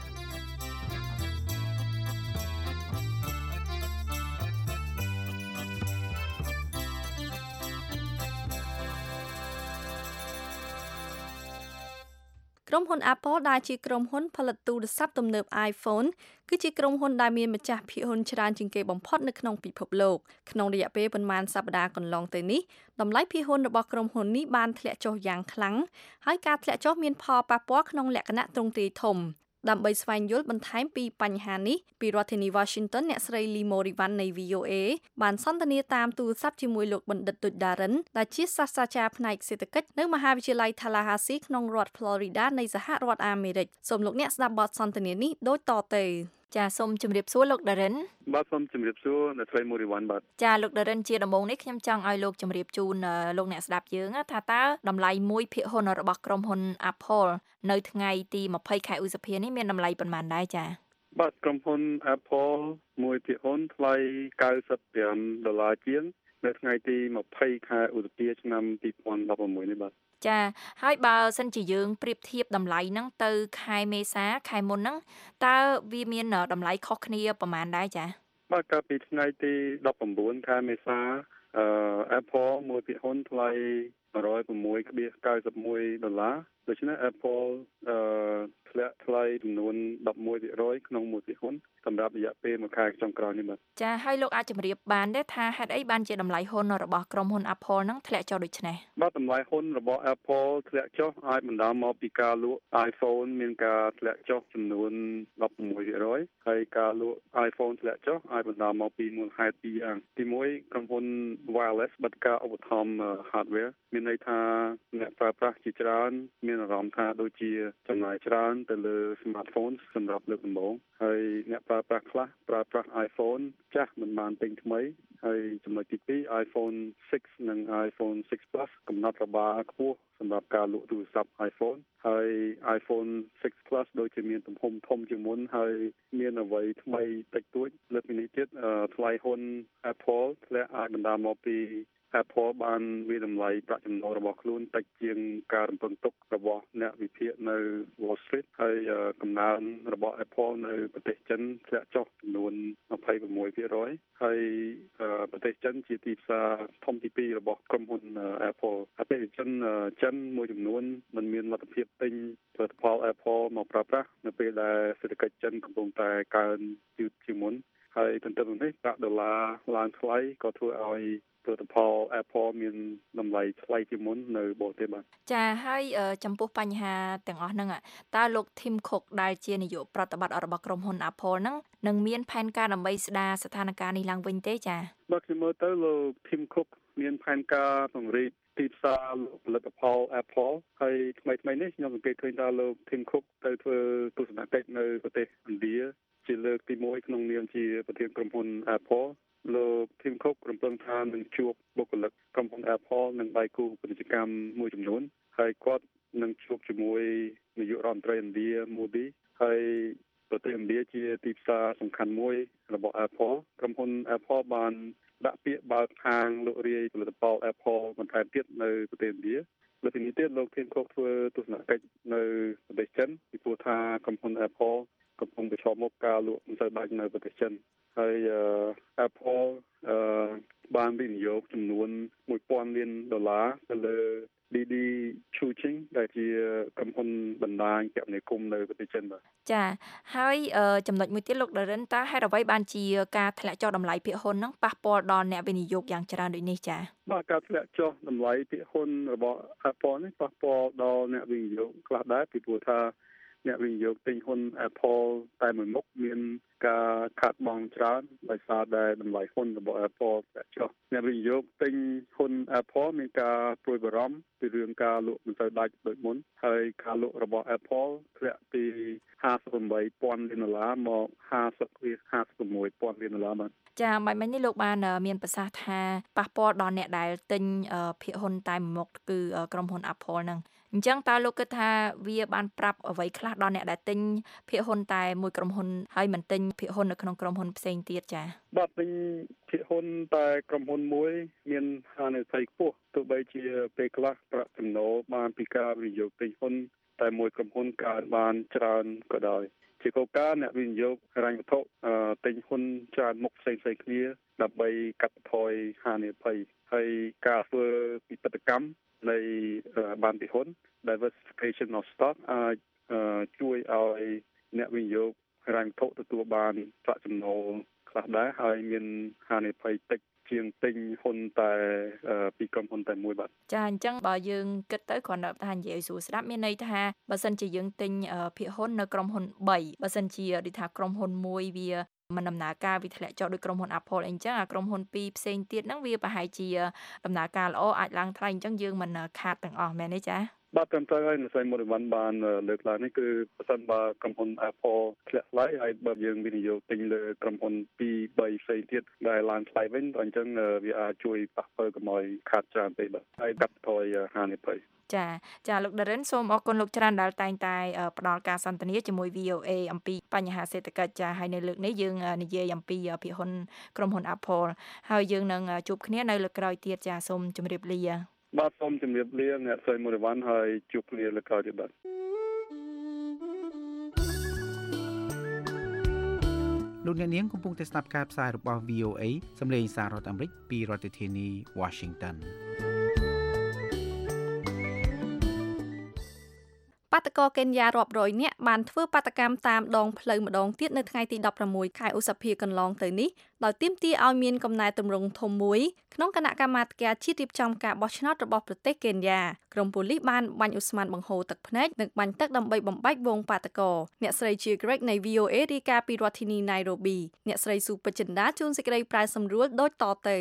Speaker 3: ក្រុមហ៊ុន Apple ដែលជាក្រុមហ៊ុនផលិតទូរស័ព្ទទំនើប iPhone គឺជាក្រុមហ៊ុនដែលមានម្ចាស់ភាគហ៊ុនច្រើនជាងគេបំផុតនៅក្នុងពិភពលោកក្នុងរយៈពេលប្រមាណសប្តាហ៍កន្លងទៅនេះតម្លៃភាគហ៊ុនរបស់ក្រុមហ៊ុននេះបានធ្លាក់ចុះយ៉ាងខ្លាំងហើយការធ្លាក់ចុះមានផលប៉ះពាល់ក្នុងលក្ខណៈទ្រង់ទ្រាយធំដើម្បីស្វែងយល់បន្ថែមពីបញ្ហានេះពីរដ្ឋធានី Washington អ្នកស្រី Limo Rivan នៃ វី អូ เอ បានសន្ទនាតាមទូរស័ព្ទជាមួយលោកបណ្ឌិត Tudaran ដែលជាសាស្ត្រាចារ្យផ្នែកសេដ្ឋកិច្ចនៅមហាវិទ្យាល័យ Tallahassee ក្នុងរដ្ឋ Florida នៃសហរដ្ឋអាមេរិកសូមលោកអ្នកស្ដាប់បទសន្ទនានេះដូចតទៅចាសូមជម្រាបសួរលោក Daran
Speaker 9: បាទសូមជម្រាបសួរអ្នកស្រី Moriwan បាទ
Speaker 3: ចាលោក Daran ជាដំបូងនេះខ្ញុំចង់ឲ្យលោកជម្រាបជូនលោកអ្នកស្ដាប់យើងថាតើតម្លៃមួយភាគហ៊ុនរបស់ក្រុមហ៊ុន Apple នៅថ្ងៃទីម្ភៃខែឧសភានេះមានតម្លៃប៉ុន្មានដែរចា
Speaker 9: បាទក្រុមហ៊ុន Apple មួយភាគហ៊ុនថ្លៃเก้าสิบห้าដុល្លារជាងនៅថ្ងៃទីម្ភៃខែឧសភាឆ្នាំពីរពាន់ដប់ប្រាំមួយនេះបាទ
Speaker 3: ចាហើយបើសិនជាយើងប្រៀបធៀបតម្លៃហ្នឹងទៅខែមេសាខែមុនហ្នឹងតើវាមានតម្លៃខុសគ្នាប្រហែលដែរចា
Speaker 9: បាទកាលពីថ្ងៃទីដប់ប្រាំបួនខែមេសាអឺ Apple មួយភាគហ៊ុនថ្លៃmột trăm sáu mươi sáu phẩy chín mộtដុល្លារដូច្នេះ Apple អឺធ្លាក់ថ្លៃចំនួនmột mộtភាគរយក្នុងមួយភាគហ៊ុនសម្រាប់រយៈពេលមួយខែចុងក្រោយនេះបាទ
Speaker 3: ចាហើយលោកអាចជម្រាបបានទេថាហេតុអីបានជាតម្លៃហ៊ុនរបស់ក្រុមហ៊ុន Apple ហ្នឹងធ្លាក់ចុះដូចនេះ
Speaker 9: បាទតម្លៃហ៊ុនរបស់ Apple ធ្លាក់ចុះអាចបណ្ដាលមកពីការលក់ iPhone មានការធ្លាក់ចុះចំនួនmột mươi sáuភាគរយហើយការលក់ iPhone ធ្លាក់ចុះអាចបណ្ដាលមកពីមូលហេតុពីរយ៉ាងទីមួយក្រុមហ៊ុន Wireless បិទការឧបត្ថម្ភ hardware មានន័យថាអ្នកប្រើប្រាស់ជាច្រើនមានអារម្មណ៍ថាដូចជាចំណាយច្រើនទៅលើ smartphone សម្រាប់លើកដំបូងហើយអ្នកប្រើប្រាស់ខ្លះប្រើប្រាស់ iPhone ចាស់មិនបានទិញថ្មីហើយចំណុចទីពីរ iPhone six និង iPhone six Plus កំណត់របាខ្ពស់សម្រាប់ការលក់ទូរស័ព្ទ iPhone ហើយ iPhone six Plus ដូចជាមានទំហំធំជាងមុនហើយមានអ្វីថ្មីតិចតួចលើសពីនេះទៀតថ្លៃហ៊ុន Apple ធ្លាក់អាចបណ្ដាលមកពីApple បានវាតម្លៃប្រាក់ចំណូលរបស់ខ្លួនតិចជាងការរំពឹងទុករបស់អ្នកវិភាគនៅ Wall Street ហើយកំណើនរបស់ Apple នៅប្រទេសចិនធ្លាក់ចុះចំនួនยี่สิบหกភាគរយហើយប្រទេសចិនជាទីផ្សារធំទីពីររបស់ក្រុមហ៊ុន Apple អតិថិជនចិនមួយចំនួនមិនមានលទ្ធភាពទិញផលិតផល Apple មកប្រើប្រាស់នៅពេលដែលសេដ្ឋកិច្ចចិនកំពុងតែកើនយឺតជាងមុនហើយទន្ទឹមនឹងនេះប្រាក់ដុល្លារឡើងថ្លៃក៏ធ្វើឲ្យផលិតផល Apple មានតម្លៃថ្លៃជាងមុននៅបរទេសបាទ
Speaker 3: ចាហើយចំពោះបញ្ហាទាំងអស់ហ្នឹងតើលោក Tim Cook ដែលជានាយកប្រតិបត្តិរបស់ក្រុមហ៊ុន Apple ហ្នឹងនឹងមានផែនការដើម្បីស្ដារស្ថានភាពនេះឡើងវិញទេចា
Speaker 9: បាទខ្ញុំមើលទៅលោក Tim Cook មានផែនការពង្រីកទីផ្សារផលិតផល Apple ហើយថ្មីថ្មីនេះខ្ញុំសង្កេតឃើញថាលោក Tim Cook ទៅធ្វើទស្សនកិច្ចនៅប្រទេសឥណ្ឌាជាលើកទីមួយក្នុងនាមជាប្រធានក្រុមហ៊ុន Appleលោក Tim Cook រំពឹងថានឹងជួបបុគ្គលិកក្រុមហ៊ុន Apple និងដៃគូពាណិជ្ជកម្មមួយចំនួនហើយគាត់នឹងជួបជាមួយនាយករដ្ឋមន្ត្រីឥណ្ឌា Modi ហើយប្រទេសឥណ្ឌាជាទីផ្សារសំខាន់មួយរបស់ Apple ក្រុមហ៊ុន Apple បានដាក់ពាក្យបើកហាងលក់រាយផលិតផល Apple បន្ថែមទៀតនៅប្រទេសឥណ្ឌាលើពីនេះទៀតលោក Tim Cook ធ្វើទស្សនកិច្ចនៅប្រទេសចិនពីព្រោះថាក្រុមហ៊ុន Apple កំពុងប្រឈមមុខការលក់មិនសូវដាច់នៅប្រទេសចិនហើយ Apple អឺបានវិនិយោគចំនួនmột nghìnលានដុល្លារទៅលើ ឌី ឌី Chuxing ដែលជាក្រុមហ៊ុនបណ្ដាញគមនាគមន៍នៅប្រទេសចិនបាទ
Speaker 5: ចាហើយចំណុចមួយទៀតលោក Darren តើហេតុអ្វីបានជាការធ្លាក់ចុះតម្លៃភាគហ៊ុនហ្នឹងប៉ះពាល់ដល់អ្នកវិនិយោគយ៉ាងច្រើនដូចនេះចា
Speaker 9: បាទការធ្លាក់ចុះតម្លៃភាគហ៊ុនរបស់ Apple នេះប៉ះពាល់ដល់អ្នកវិនិយោគខ្លះដែរពីព្រោះថាអ្នកវិនិយោគទិញហ៊ុន Apple តែមួយមុខមានការខាតបង់ច្រើនដោយសារតែតម្លៃហ៊ុនរបស់ Apple ធ្លាក់ចុះអ្នកវិនិយោគទិញហ៊ុន Apple មានការព្រួយបារម្ភពីរឿងការលក់មិនសូវដាច់ដូចមុនហើយការលក់របស់ Apple ធ្លាក់ពីห้าสิบแปดពាន់លានដុល្លារមកห้าสิบ ห้าสิบหกពាន់លានដុល្លារបាទ
Speaker 5: ចាមិនមិញនេះលោកបានមានប្រសាសន៍ថាប៉ះពាល់ដល់អ្នកដែលទិញភាគហ៊ុនតែមួយមុខគឺក្រុមហ៊ុន Apple ហ្នឹងអញ្ចឹងតើលោកគិតថាវាបានប្រាប់អ្វីខ្លះដល់អ្នកដែលទិញភាគហ៊ុនតែមួយក្រុមហ៊ុនហើយមិនទិញភាគហ៊ុននៅក្នុងក្រុមហ៊ុនផ្សេងទៀតចា៎
Speaker 9: បាទទិញភាគហ៊ុនតែក្រុមហ៊ុនមួយមានហានិភ័យខ្ពស់ទោះបីជាពេលខ្លះប្រាក់ចំណូលបានពីការវិនិយោគទិញហ៊ុនតែមួយក្រុមហ៊ុនកើតបានច្រើនក៏ដោយជាកលការអ្នកវិនិយោគហិរញ្ញវត្ថុទិញហ៊ុនច្រើនមុខផ្សេងៗគ្នាដើម្បីកាត់បន្ថយហានិភ័យហើយការធ្វើពិពិធកម្មនៃបានពីហ៊ុន diversification of stock អាចជួយឲ្យអ្នកវិនិយោគហិរញ្ញវត្ថុទទួលបានប្រាក់ចំណូលខ្លះដែរហើយមានហានិភ័យតិចជាងទិញហ៊ុនតែពីក្រុមហ៊ុនតែមួយបាទ
Speaker 5: ចាអញ្ចឹងបើយើងគិតទៅគ្រាន់តែថានិយាយឲ្យស្រួលស្ដាប់មានន័យថាបើសិនជាយើងទិញភាគហ៊ុននៅក្រុមហ៊ុនបីបើសិនជាដូចថាក្រុមហ៊ុនមួយវាមិនដំណើរការវាធ្លាក់ចុះដោយក្រុមហ៊ុន Apple អីចឹងអាក្រុមហ៊ុនពីរផ្សេងទៀតហ្នឹងវាប្រហែលជាដំណើរការល្អអាចឡើងថ្លៃអញ្ចឹងយើងមិនខាតទាំងអស់មែនទេចា
Speaker 9: បាទត្រឹមត្រូវហើយលោកស្រីមុនវណ្ណបានលើកឡើងនេះគឺប្រសិនបើក្រុមហ៊ុន Apple ធ្លាក់ថ្លៃហើយបើយើងវិនិយោគទិញលើក្រុមហ៊ុនពីរ បីផ្សេងទៀតដែលឡើងថ្លៃវិញអញ្ចឹងវាអាចជួយប៉ះពាល់កុំឲ្យខាតច្រើនពេកបាទហើយកាត់បន្ថយហានិភ័យ
Speaker 5: ចាចាលោក Darren សូមអរគុណលោកច្រើនដែលតែងតែផ្ដល់ការសន្ទនាជាមួយ វី អូ អេ អំពីបញ្ហាសេដ្ឋកិច្ចចាហើយនៅលើកនេះយើងនិយាយអំពីភាគហ៊ុនក្រុមហ៊ុន Apple ហើយយើងនឹងជួបគ្នានៅលើកក្រោយទៀតចាសូមជម្រាបលា
Speaker 9: បាទសូមជម្រាបលាអ្នកស្រីមុនវណ្ណហើយជួបគ្នាលើកក្រោយទៀតបាទ
Speaker 10: លោកអ្នកនាងកំពុងតែស្ដាប់ការផ្សាយរបស់ វី អូ អេ សំឡេងសាររដ្ឋអាមេរិកពីរដ្ឋធានី Washington
Speaker 3: បាតកោកេនយ៉ារាប់រយនាក់បានធ្វើបាតកម្មតាមដងផ្លូវម្ដងទៀតនៅថ្ងៃទីដប់ប្រាំមួយខែឧសភាកន្លងទៅនេះដោយទាមទារឲ្យមានកំណែទម្រង់ធំមួយក្នុងគណៈកម្មាធិការជាតិរៀបចំការបោះឆ្នោតរបស់ប្រទេសកេនយ៉ាក្រុមប៉ូលីសបានបាញ់ឧស្ម័នបង្ហូរទឹកភ្នែកនិងបាញ់ទឹកដើម្បីបំបែកវងបាតកោអ្នកស្រីជា Greg នៃ វី អូ អេ រាយការណ៍ពីរដ្ឋធានី Nairobi អ្នកស្រីស៊ូពេជ្រចិន្តាជួនសេចក្តីប្រែសម្រួលដូចតទៅ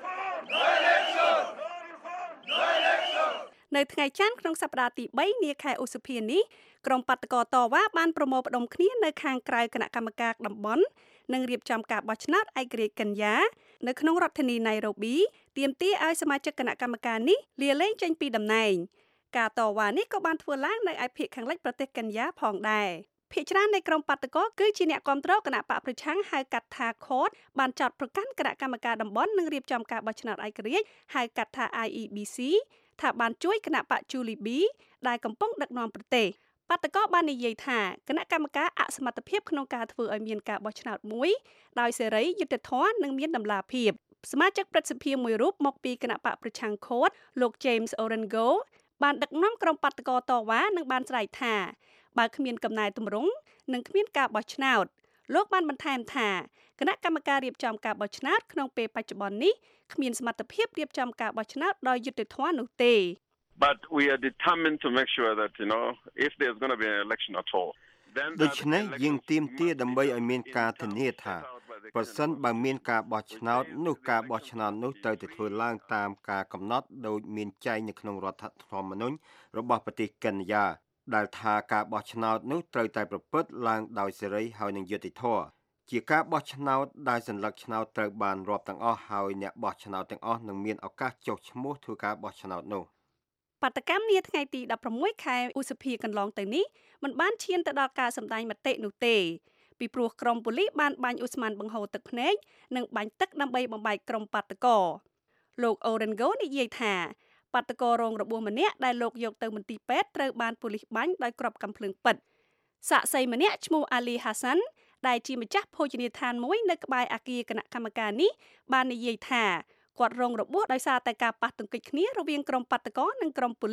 Speaker 3: នៅថ្ងៃច័ន្ទក្នុងសប្តាហ៍ទីបីនាខែឧសភានេះក្រុមបាតកោតវ៉ាបានប្រមូលផ្ដុំគ្នានៅខាងក្រៅគណៈកម្មការតំបន់និងរៀបចំការបោះឆ្នោតឯករាជ្យកេនយ៉ានៅក្នុងរដ្ឋធានី Nairobi ទាមទារឲ្យសមាជិកគណៈកម្មការនេះលាលែងចេញពីតំណែងការតវ៉ានេះក៏បានធ្វើឡើងនៅឯភាគខាងលិចប្រទេសកេនយ៉ាផងដែរភាគច្រើននៃក្រុមបាតកោគឺជាអ្នកគាំទ្រគណៈបកប្រឆាំងហៅកាត់ថា C O D បានចោទប្រកាន់គណៈកម្មការតំបន់និងរៀបចំការបោះឆ្នោតឯករាជ្យហៅកាត់ថា I E B Cថាបានជួយគណៈបក Jubilee ដែលកំពុងដឹកនាំប្រទេសបាតកោបាននិយាយថាគណៈកម្មការអសមត្ថភាពក្នុងការធ្វើឲ្យមានការបោះឆ្នោតមួយដោយសេរីយុត្តិធម៌និងមានតម្លាភាពសមាជិកព្រឹទ្ធសភាមួយរូបមកពីគណៈបកប្រឆាំង C O D លោក James Orengo បានដឹកនាំក្រុមបាតកោតវ៉ានិងបានស្រែកថាបើគ្មានកំណែទម្រង់និងគ្មានការបោះឆ្នោតលោកបានបន្ថែមថាគណៈកម្មការរៀបចំការបោះឆ្នោតក្នុងពេលបច្ចុប្បន្ននេះគ្មានសមត្ថភាពរៀបចំការបោះឆ្នោតដោយយុត្តិធម៌នោះទេ
Speaker 11: But we are determined to make sure that you know if there's going to be an election at all then
Speaker 7: ដូច្នេះយើងទាមទារដើម្បីឲ្យមានការធានាថាប្រសិនបើមានការបោះឆ្នោតនោះការបោះឆ្នោតនោះត្រូវតែធ្វើឡើងតាមការកំណត់ដោយមានចែងនៅក្នុងរដ្ឋធម្មនុញ្ញរបស់ប្រទេសកេនយ៉ាដែលថាការបោះឆ្នោតនោះត្រូវតែប្រព្រឹត្តឡើងដោយសេរីហើយនិងយុត្តិធម៌ជាការបោះឆ្នោតដែលសញ្ញាឆ្នោតត្រូវបានរាប់ទាំងអស់ហើយអ្នកបោះឆ្នោតទាំងអស់នឹងមានឱកាសចុះឈ្មោះធ្វើការបោះឆ្នោតនោះ
Speaker 3: បាតកម្មនាថ្ងៃទីដប់ប្រាំមួយខែឧសភាកន្លងទៅនេះមិនបានឈានទៅដល់ការសម្ដែងមតិនោះទេពីព្រោះក្រុមប៉ូលីសបានបាញ់ឧស្ម័នបង្ហូរទឹកភ្នែកនិងបាញ់ទឹកដើម្បីបំបែកក្រុមបាតកោលោក Orengo និយាយថាបាតកោរងរបួសម្នាក់ដែលលោកយកទៅមន្ទីរពេទ្យត្រូវបានប៉ូលីសបាញ់ដោយគ្រាប់កាំភ្លើងពិតសាក្សីម្នាក់ឈ្មោះ Ali Hassan ដែលជាម្ចាស់ភោជនីយដ្ឋានមួយនៅក្បែរអគារគណៈកម្មការនេះបាននិយាយថាគាត់រងរបួសដោយសារតែការប៉ះទង្គិចគ្នារវាងក្រុមបាតកោនិងក្រុមប៉ូលីស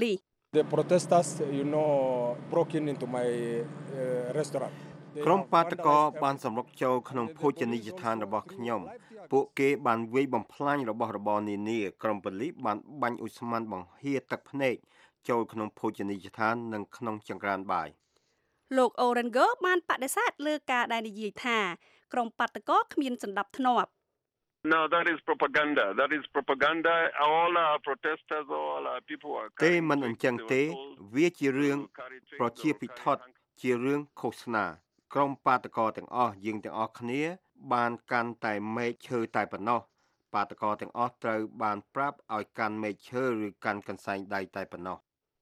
Speaker 12: The protesters you know broke in into my uh, restaurant
Speaker 7: ក្រុមបាតកោបានសម្រុកចូលក្នុងភោជនីយដ្ឋានរបស់ខ្ញុំពួកគេបានវាយបំផ្លាញរបស់របរនានាក្រុមប៉ូលីសបានបាញ់ឧស្ម័នបង្ហៀទឹកភ្នែកចូលក្នុងភោជនីយដ្ឋាននិងក្នុងចង្ក្រានបាយ
Speaker 3: លោក Orengo បានបដិសេធលើការដែលនិយាយថាក្រុមបាតកោគ្មានសណ្ដាប់ធ្នាប់
Speaker 11: No, that is propaganda. That is propaganda. All our protesters, all our people are
Speaker 7: ទេមិនអញ្ចឹងទេវាជារឿងប្រជាពិធដ្ឋជារឿងឃោសនាក្រុមបាតកោទាំងអស់យើងទាំងអស់គ្នាបានកាន់តែមេឃឈើតែប៉ុណ្ណោះបាតកោទាំងអស់ត្រូវបានប្រាប់ឲ្យកាន់មេឃឈើឬកាន់កន្សែងដៃតែប៉ុណ្ណោះ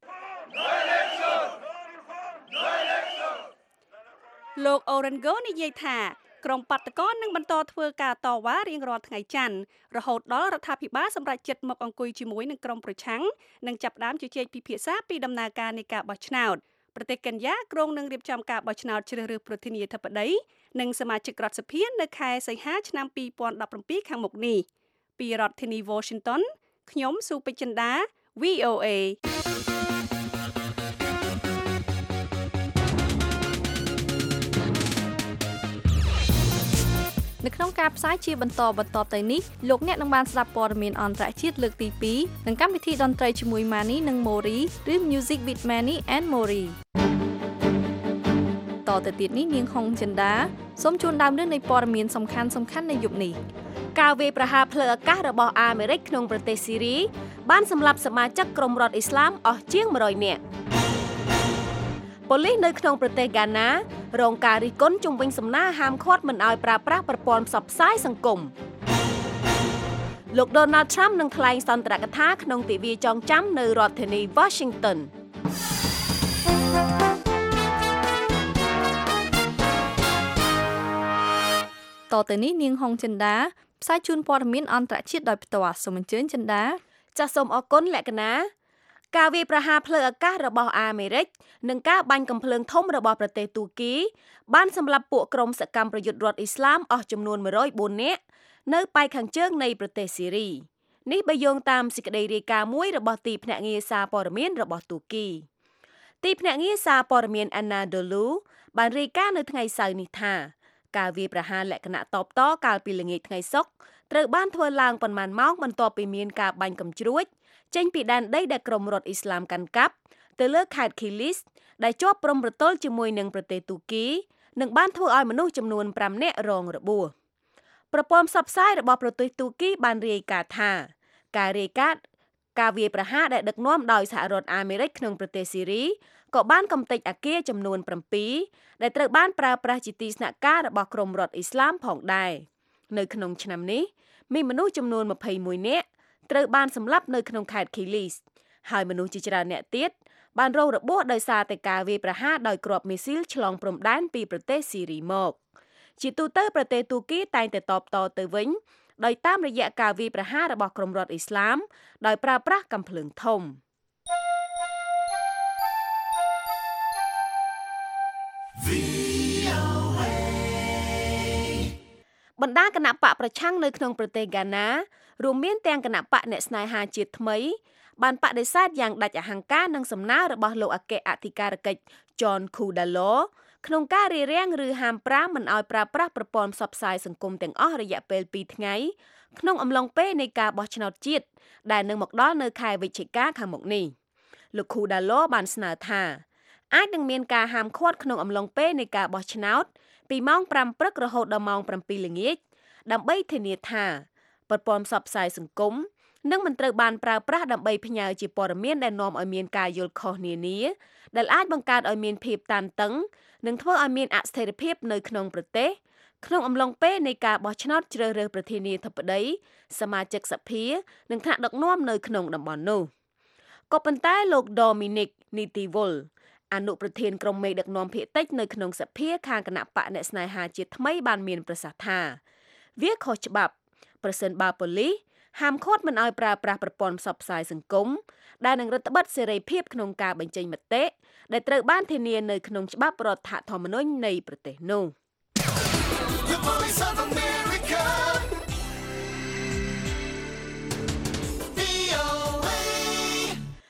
Speaker 3: លោក Orengo និយាយថាក្រុមបាតកោនឹងបន្តធ្វើការតវ៉ារៀងរាល់ថ្ងៃច័ន្ទរហូតដល់រដ្ឋាភិបាលសម្រេចចិត្តមកអង្គុយជាមួយនឹងក្រុមប្រឆាំងនិងចាប់ផ្ដើមជជែកពិភាក្សាពីដំណើរការនៃការបោះឆ្នោតប្រទេសកេនយ៉ាក្រុងនឹងរៀបចំការបោះឆ្នោតជ្រើសរើសប្រធានាធិបតីនិងសមាជិករដ្ឋសភានៅខែសីហាឆ្នាំពីរពាន់ដប់ប្រាំពីរខាងមុខនេះពីរដ្ឋធានី Washington ខ្ញុំស៊ូពេជ្រចិន្តា វី អូ เอ នៅក្នុងការផ្សាយជាបន្តបន្តទៅនេះលោកអ្នកនឹងបានស្ដាប់ព័ត៌មានអន្តរជាតិលើកទីពីរនិងកម្មវិធីតន្ត្រីជាមួយ Mani និង Mori ឬ Music with Mani and Mori តទៅទៀតនេះនាងហុងចិន្តាសូមជូនដើមរឿងនៃព័ត៌មានសំខាន់សំខាន់នៅយប់នេះ
Speaker 4: ការវាយប្រហារផ្លូវអាកាសរបស់អាមេរិកក្នុងប្រទេសស៊ីរីបានសម្លាប់សមាជិកក្រុមរដ្ឋអ៊ីស្លាមអស់ជាង100នាក់ប៉ូលីសនៅក្នុងប្រទេសហ្គាណារងការរិះគន់ជំវិញសំណើហាមឃាត់មិនឲ្យប្រើប្រាស់ប្រព័ន្ធផ្សព្វផ្សាយសង្គមលោក Donald Trump នឹងថ្លែងសន្ទរកថាក្នុងទិវាចងចាំនៅរដ្ឋធានី Washington
Speaker 3: តទៅនេះនាងហុងចិន្តាផ្សាយជូនព័ត៌មានអន្តរជាតិដោយផ្ទាល់សូមអញ្ជើញចិន្តា
Speaker 4: ចាសសូមអរគុណលក្ខណាការវាយប្រហារផ្លូវអាកាសរបស់អាមេរិកនិងការបាញ់កាំភ្លើងធំរបស់ប្រទេសទូគីបានសម្លាប់ពួកក្រុមសកម្មប្រយុទ្ធរដ្ឋអ៊ីស្លាមអស់ចំនួន104នាក់នៅប៉ែកខាងជើងនៃប្រទេសស៊ីរីនេះបើយោងតាមសេចក្តីរាយការណ៍មួយរបស់ទីភ្នាក់ងារសារព័ត៌មានរបស់ទូគីទីភ្នាក់ងារសារព័ត៌មាន Anadolu បានរាយការណ៍នៅថ្ងៃសៅរ៍នេះថាការវាយប្រហារលក្ខណៈតបតកាលពីល្ងាចថ្ងៃសុក្រត្រូវបានធ្វើឡើងប៉ុន្មានម៉ោងបន្ទាប់ពីមានការបាញ់កាំជ្រួចចេញពីដែនដីដែលក្រុមរដ្ឋអ៊ីស្លាមកាន់កាប់ទៅលើខេត្ត Kilis ដែលជាប់ព្រំប្រទល់ជាមួយនឹងប្រទេសទូគីនិងបានធ្វើឲ្យមនុស្សចំនួន5នាក់រងរបួសប្រព័ន្ធផ្សព្វផ្សាយរបស់ប្រទេសទូគីបានរាយការណ៍ថាការរាយការណ៍ការវាយប្រហារដែលដឹកនាំដោយសហរដ្ឋអាមេរិកក្នុងប្រទេសស៊ីរីក៏បានកំទេចអគារចំនួន7ដែលត្រូវបានប្រើប្រាស់ជាទីស្នាក់ការរបស់ក្រុមរដ្ឋអ៊ីស្លាមផងដែរនៅក្នុងឆ្នាំនេះមានមនុស្សចំនួន21នាក់ត្រូវបានសម្លាប់នៅក្នុងខេត្ត Kilis ហើយមនុស្សជាច្រើនអ្នកទៀតបានរងរបួសដោយសារតែការវាយប្រហារដោយគ្រាប់មីស៊ីលឆ្លងព្រំដែនពីប្រទេសស៊ីរីមកជាទូទៅប្រទេសទូគីតែងតែតបតទៅវិញដោយតាមរយៈការវាយប្រហាររបស់ក្រុមរដ្ឋអ៊ីស្លាមដោយប្រើប្រាស់កាំភ្លើងធំបណ្ដាគណៈបកប្រឆាំងនៅក្នុងប្រទេសហ្គាណារួមមានទាំងគណៈបកអ្នកស្នេហាជាតិថ្មីបានបដិសេធយ៉ាងដាច់អហង្ការនឹងសំណើរបស់លោកអគ្គអធិការកិច្ច John Kudalo ក្នុងការរារាំងឬហាមប្រាមមិនឲ្យប្រើប្រាស់ប្រព័ន្ធផ្សព្វផ្សាយសង្គមទាំងអស់រយៈពេលពីរថ្ងៃក្នុងអំឡុងពេលនៃការបោះឆ្នោតជាតិដែលនឹងមកដល់នៅខែវិច្ឆិកាខាងមុខនេះលោក Kudalo បានស្នើថាអាចនឹងមានការហាមឃាត់ក្នុងអំឡុងពេលនៃការបោះឆ្នោតពីម៉ោង5ព្រឹករហូតដល់ម៉ោង7ល្ងាចដើម្បីធានាថាប្រព័ន្ធផ្សព្វផ្សាយសង្គមនឹងមិនត្រូវបានប្រើប្រាស់ដើម្បីផ្ញើជាព័ត៌មានដែលនាំឲ្យមានការយល់ខុសនានាដែលអាចបង្កើតឲ្យមានភាពតានតឹងនិងធ្វើឲ្យមានអស្ថិរភាពនៅក្នុងប្រទេសក្នុងអំឡុងពេលនៃការបោះឆ្នោតជ្រើសរើសប្រធានាធិបតីសមាជិកសភានិងថ្នាក់ដឹកនាំនៅក្នុងតំបន់នោះក៏ប៉ុន្តែលោក Dominic Nitivol អនុប្រធានក្រុមមេដឹកនាំភាគតិចនៅក្នុងសភាខាងគណៈបកអ្នកស្នេហាជាតិថ្មីបានមានប្រសាសន៍ថាវាខុសច្បាប់ប្រសិនបើប៉ូលីសហាមឃាត់មិនឲ្យប្រើប្រាស់ប្រព័ន្ធផ្សព្វផ្សាយសង្គមដែលនឹងរឹតបន្តឹងសេរីភាពក្នុងការបញ្ចេញមតិដែលត្រូវបានធានានៅក្នុងច្បាប់រដ្ឋធម្មនុញ្ញនៃប្រទេសនោះក្នុង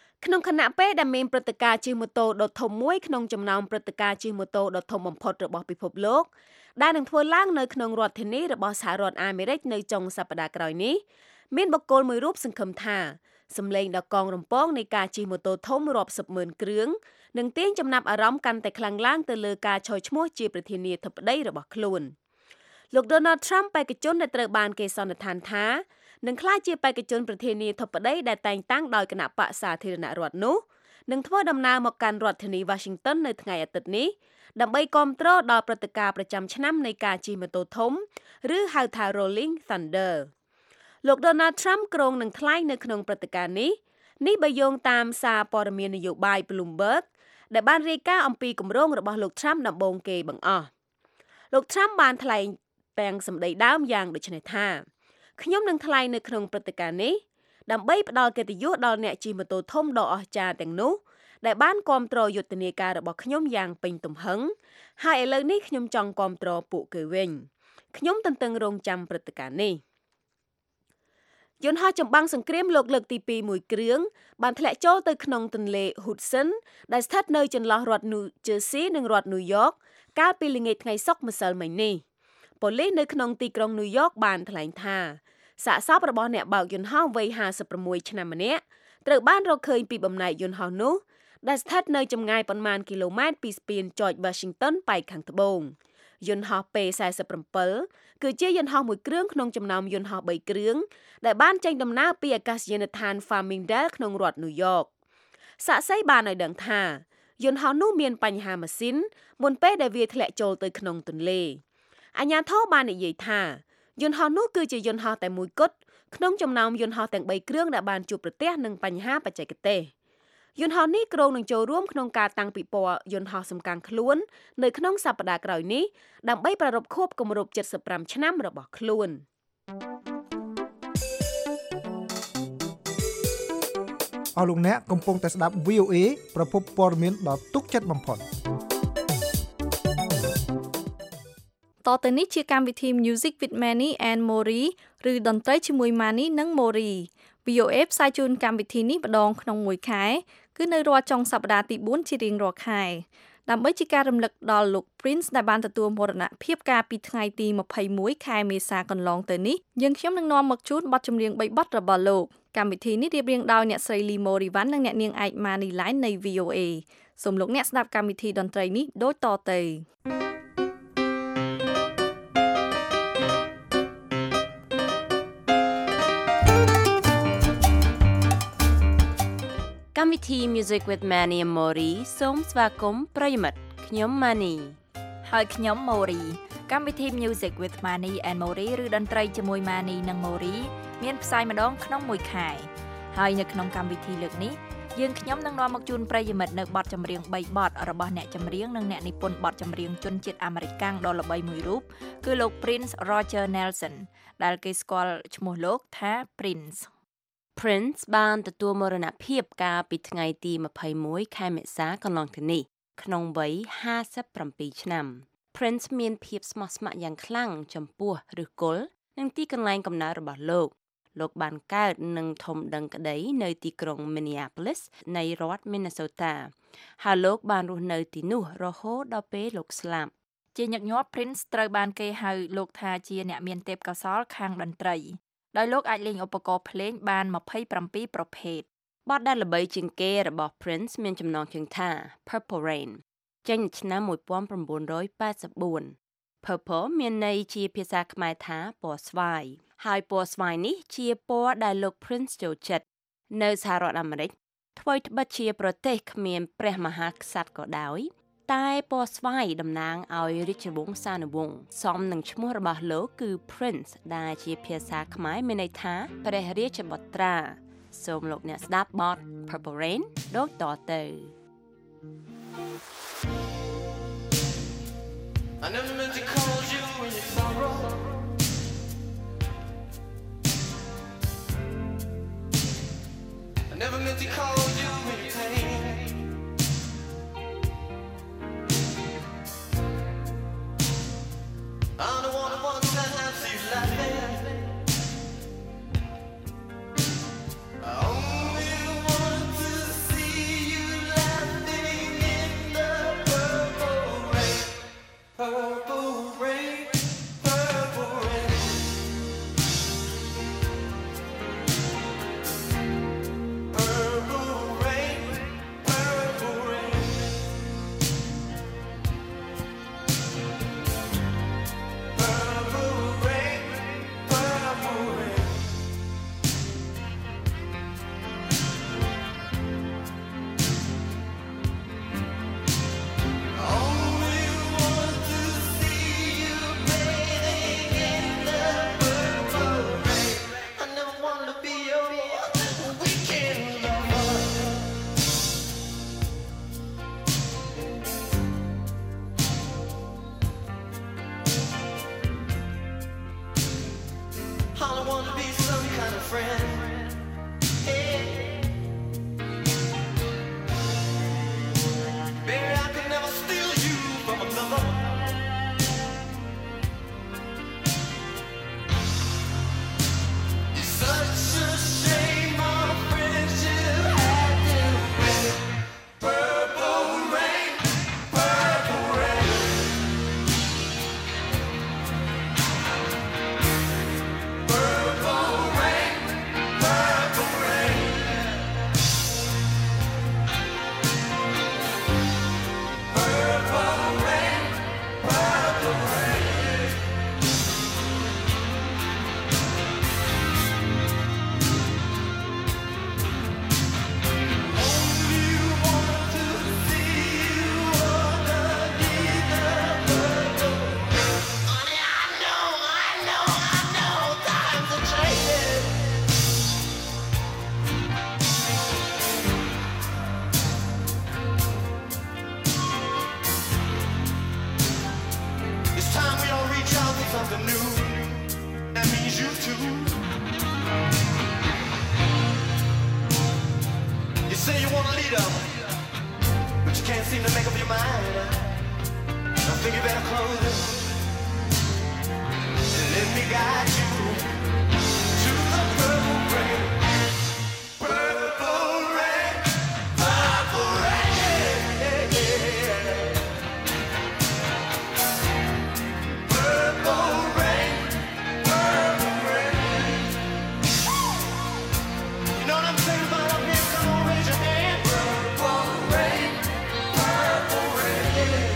Speaker 4: ខណៈពេលដែលមានព្រឹត្តិការណ៍ជិះម៉ូតូដ៏ធំមួយក្នុងចំណោមព្រឹត្តិការណ៍ជិះម៉ូតូដ៏ធំបំផុតរបស់ពិភពលោកដែលនឹងធ្វើឡើងនៅក្នុងរដ្ឋធានីរបស់សហរដ្ឋអាមេរិកនៅចុងសប្តាហ៍ក្រោយនេះមានបុគ្គលមួយរូបសង្ឃឹមថាសម្លេងដ៏កងរំពងនៃការជិះម៉ូតូធំរាប់សិបម៉ឺនគ្រឿងនឹងទាញចំណាប់អារម្មណ៍កាន់តែខ្លាំងឡើងទៅលើការឆោឈ្មោះជាប្រធានាធិបតីរបស់ខ្លួនលោក Donald Trump បេក្ខជនដែលត្រូវបានគេសន្និដ្ឋានថានឹងក្លាយជាបេក្ខជនប្រធានាធិបតីដែលតែងតាំងដោយគណៈបក្សសាធារណរដ្ឋនោះនឹងធ្វើដំណើរមកកាន់រដ្ឋធានី Washington នៅថ្ងៃអាទិត្យនេះដើម្បីគាំទ្រដល់ព្រឹត្តិការណ៍ប្រចាំឆ្នាំនៃការជិះម៉ូតូធំឬហៅថា Rolling Thunder លោក Donald Trump ក្រុងនឹងថ្លែងនៅក្នុងព្រឹត្តិការណ៍នេះនេះបើយោងតាមសារព័ត៌មាននយោបាយ Bloomberg ដែលបានរាយការណ៍អំពីគម្រោងរបស់លោក Trump ដំបូងគេបង្អស់លោក Trump បានថ្លែងទាំងសម្ដីដើមយ៉ាងដូចនេះថាខ្ញុំនឹងថ្លែងនៅក្នុងព្រឹត្តិការណ៍នេះដើម្បីផ្ដល់កិត្តិយសដល់អ្នកជិះម៉ូតូធំដ៏អស្ចារ្យទាំងនោះដែលបានគាំទ្រយុទ្ធនាការរបស់ខ្ញុំយ៉ាងពេញទំហឹងហើយឥឡូវនេះខ្ញុំចង់គាំទ្រពួកគេវិញខ្ញុំទន្ទឹងរង់ចាំព្រឹត្តិការណ៍នេះយន្តហោះចម្បាំងសង្គ្រាមលោកលើកទីពីរមួយគ្រឿងបានធ្លាក់ចូលទៅក្នុងទន្លេ Hudson ដែលស្ថិតនៅចន្លោះរដ្ឋ New Jersey និងរដ្ឋ New York កាលពីល្ងាចថ្ងៃសុក្រម្សិលមិញនេះប៉ូលីសនៅក្នុងទីក្រុង New York បានថ្លែងថាសាកសពរបស់អ្នកបើកយន្តហោះវ័យห้าสิบหกឆ្នាំម្នាក់ត្រូវបានរកឃើញពីបំណែកយន្តហោះនោះដែលស្ថិតនៅចម្ងាយប៉ុន្មានគីឡូម៉ែត្រពីស្ពាន George Washington ប៉ែកខាងត្បូងយន្តហោះ P four seventy-seven គឺជាយន្តហោះមួយគ្រឿងក្នុងចំណោមយន្តហោះបីគ្រឿងដែលបានចេញដំណើរពីអាកាសយានដ្ឋាន Farmingdale ក្នុងរដ្ឋ New York សាក្សីបានឲ្យដឹងថាយន្តហោះនោះមានបញ្ហាម៉ាស៊ីនមុនពេលដែលវាធ្លាក់ចូលទៅក្នុងទន្លេអាជ្ញាធរបាននិយាយថាយន្តហោះនោះគឺជាយន្តហោះតែមួយគត់ក្នុងចំណោមយន្តហោះទាំងបីគ្រឿងដែលបានជួបប្រទះនឹងបញ្ហាបច្ចេកទេសយន្តហោះនេះគ្រោងនឹងចូលរួមក្នុងការតាំងពិព័រណ៍យន្តហោះសំខាន់ខ្លួននៅក្នុងសប្តាហ៍ក្រោយនេះដើម្បីប្រារព្ធខួបគម្រប់เจ็ดสิบห้าឆ្នាំរបស់ខ្លួន
Speaker 13: អស់លោកអ្នកកំពុងតែស្ដាប់ វី អូ เอ ប្រភពព័ត៌មានដ៏ទុកចិត្តបំផុត
Speaker 3: តទៅនេះជាកម្មវិធី Music with Manny and Mori ឬតន្ត្រីជាមួយ Manny និង Mori វី អូ เอ ផ្សាយជូនកម្មវិធីនេះម្ដងក្នុងមួយខែគឺនៅរាល់ចុងសប្តាហ៍ទីបួនជារៀងរាល់ខែដើម្បីជាការរំលឹកដល់លោក Prince ដែលបានទទួលមរណភាពកាលពីថ្ងៃទីยี่สิบเอ็ดខែមេសាកន្លងទៅនេះយើងខ្ញុំនឹងនាំមកជូនបទចម្រៀងបីបទរបស់លោកកម្មវិធីនេះរៀបរៀងដោយអ្នកស្រី Lee Morivan និងអ្នកនាងឯក Manny Line នៃ វី អូ เอ សូមលោកអ្នកស្ដាប់កម្មវិធីតន្ត្រីនេះដូចតទៅ
Speaker 4: កម្មវិធី Music with Manny and Mori សូមស្វាគមន៍ប្រិយមិត្តខ្ញុំ Manny
Speaker 14: ហើយខ្ញុំ Mori កម្មវិធី Music with Manny and Mori ឬតន្ត្រីជាមួយ Manny និង Mori មានផ្សាយម្ដងក្នុងមួយខែហើយនៅក្នុងកម្មវិធីលើកនេះយើងខ្ញុំនឹងនាំមកជូនប្រិយមិត្តនៅបទចម្រៀងបីបទរបស់អ្នកចម្រៀងនិងអ្នកនិពន្ធបទចម្រៀងជនជាតិអាមេរិកកាំងដ៏ល្បីមួយរូបគឺលោក Prince Roger Nelson ដែលគេស្គាល់ឈ្មោះលោកថា Prince
Speaker 4: Prince បានទទួលមរណភាពកាលពីថ្ងៃទីยี่สิบเอ็ดខែមេសាកន្លងទៅនេះក្នុងវ័យห้าสิบเจ็ดឆ្នាំ Prince មានភាពស្មោះស្ម័គ្រយ៉ាងខ្លាំងចំពោះឫសគល់និងទីកន្លែងកំណើតរបស់លោកលោកបានកើតនិងធំដឹងក្តីនៅទីក្រុង Minneapolis នៃរដ្ឋ Minnesota ហើយលោកបានរស់នៅទីនោះរហូតដល់ពេលលោកស្លាប់
Speaker 14: ជាញឹកញាប់ Prince ត្រូវបានគេហៅលោកថាជាអ្នកមានទេពកោសល្យខាងតន្ត្រីដោយលោកអាចលេងឧបករណ៍ភ្លេងបានยี่สิบเจ็ดប្រភេទ
Speaker 4: បទដែលល្បីជាងគេរបស់ Prince មានចំណងជើងថា Purple Rain ចេញឆ្នាំnineteen eighty-four Purple មានន័យជាភាសាខ្មែរថាពណ៌ស្វាយហើយពណ៌ស្វាយនេះជាពណ៌ដែលលោក Prince ចូលចិត្តនៅសហរដ្ឋអាមេរិកថ្មីត្បិតជាប្រទេសគ្មានព្រះមហាក្សត្រក៏ដោយតែពណ៌ស្វាយតំណាងឲ្យរាជវង្សានុវង្សសមនឹងឈ្មោះរបស់លោកគឺ Prince ដែលជាភាសាខ្មែរមានន័យថាព្រះរាជបុត្រាសូមលោកអ្នកស្ដាប់បទ Purple Rain ដូចតទៅ
Speaker 2: I never meant to call you in your sorrow I never meant to call you in your pain I don't wanna want to have you laughing I only want to see friend. Hey. Baby, I could never steal you from another. It's such a shame our friendship had to end. Purple rain, purple rain. Purple rain, purple rain. Purple rain, purple rain. Only want to see you underneath the purple. Honey, I know, I know, I know times are changing. It's time we all reach out for something new. That means you too. You say you want a leader, but you can't seem to make up your mind. I think you better close it and let me guide you to the purple rain. Purple rain, purple rain. Purple rain, purple rain. You know what I'm saying about up here? Come on, raise your hand. Purple rain, purple rain.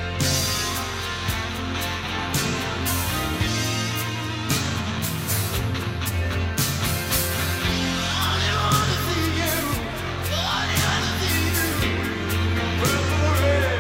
Speaker 2: Only wanna see you. Only wanna see you. Purple rain.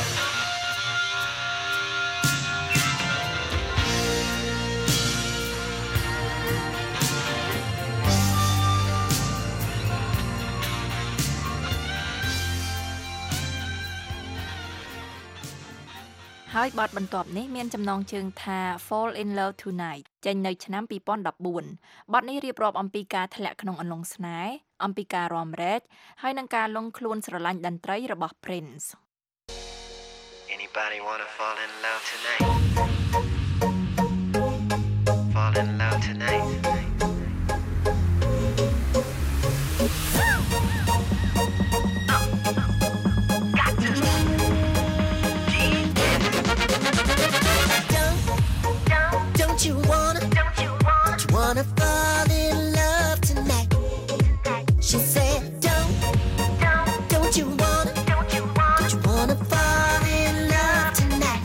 Speaker 14: ហើយបទបន្ទាប់នេះមានចំណងជើងថា Fall in Love Tonight ចេញនៅឆ្នាំពីរពាន់ដប់បួន បទនេះរៀបរាប់អំពីការធ្លាក់ក្នុងអន្លង់ស្នេហ៍ អំពីការរំរែក ហើយនឹងការលង់ខ្លួនស្រឡាញ់តន្ត្រីរបស់ Prince.
Speaker 15: Anybody wanna fall in love tonight? Fall in love tonight.
Speaker 16: Don't you wanna, don't you wanna, you wanna fall in love tonight? She said, don't, don't, don't you wanna, don't you wanna, don't you wanna fall in love tonight?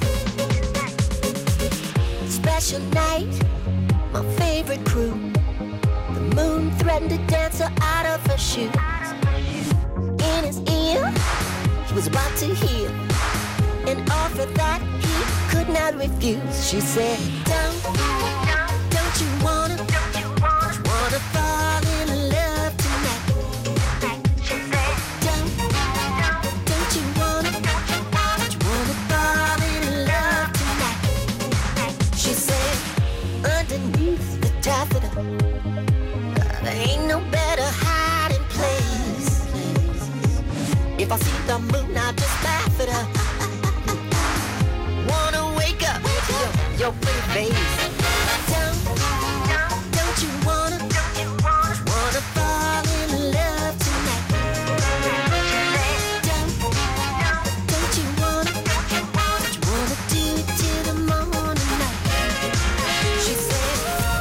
Speaker 16: Special night, my favorite crew. The moon threatened to dance her out of her shoes. In his ear, he was about to hear an offer that he could not refuse. She said, don't, don't, don't you wanna, don't you wanna, you wanna fall in love tonight? She said, don't, don't, don't you wanna, don't you wanna, you wanna fall in love tonight? She said, underneath the taffeta, there ain't no better hiding place. If I see the moon, I'll just laugh at her. Wanna wake up to your, your pretty face. Don't, don't, don't you wanna, don't you wanna, you wanna fall in love tonight? Don't, don't, don't you wanna, don't you wanna, you wanna do it till the morning light? She said,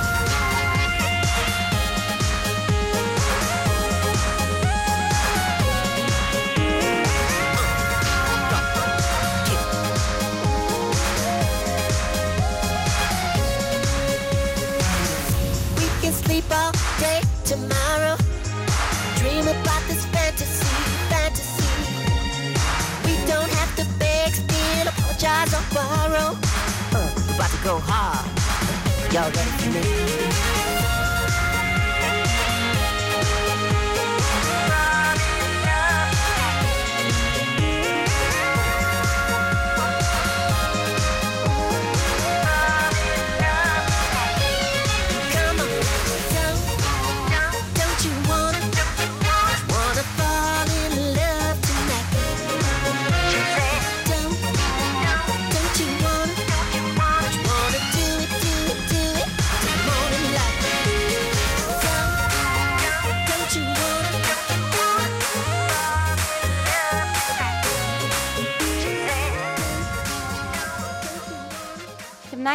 Speaker 16: sleep all day tomorrow. Dream about this fantasy, fantasy. We don't have to beg, steal, apologize or borrow. Uh, we're about to go hard. Y'all ready for me?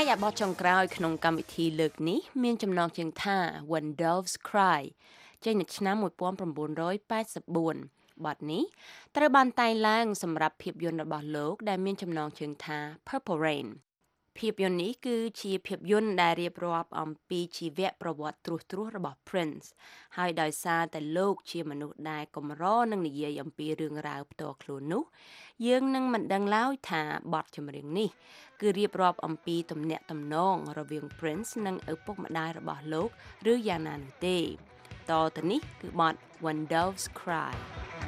Speaker 4: ហើយអាបទចុងក្រោយក្នុងកម្មវិធីលើកនេះមានចំណងជើងថា When Doves Cry ចេញនៅឆ្នាំnineteen eighty-four បទនេះត្រូវបានតែងឡើងសម្រាប់ភាពយន្តរបស់លោកដែលមានចំណងជើងថា Purple Rain ភាពយន្តនេះគឺជាភាពយន្តដែលរៀបរាប់អំពីជីវប្រវត្តិត្រួសត្រាសរបស់ Prince ហើយដោយសារតែលោកជាមនុស្សដែលកម្រនឹងនិយាយអំពីរឿងរ៉ាវផ្ទាល់ខ្លួននោះយើងនឹងមិនដឹងឡើយថាបទចម្រៀងនេះគឺរៀបរាប់អំពីទំនាក់ទំនងរវាង Prince និងឪពុកម្ដាយរបស់លោកឬយ៉ាងណានោះទេតទៅនេះគឺបទ When Doves Cry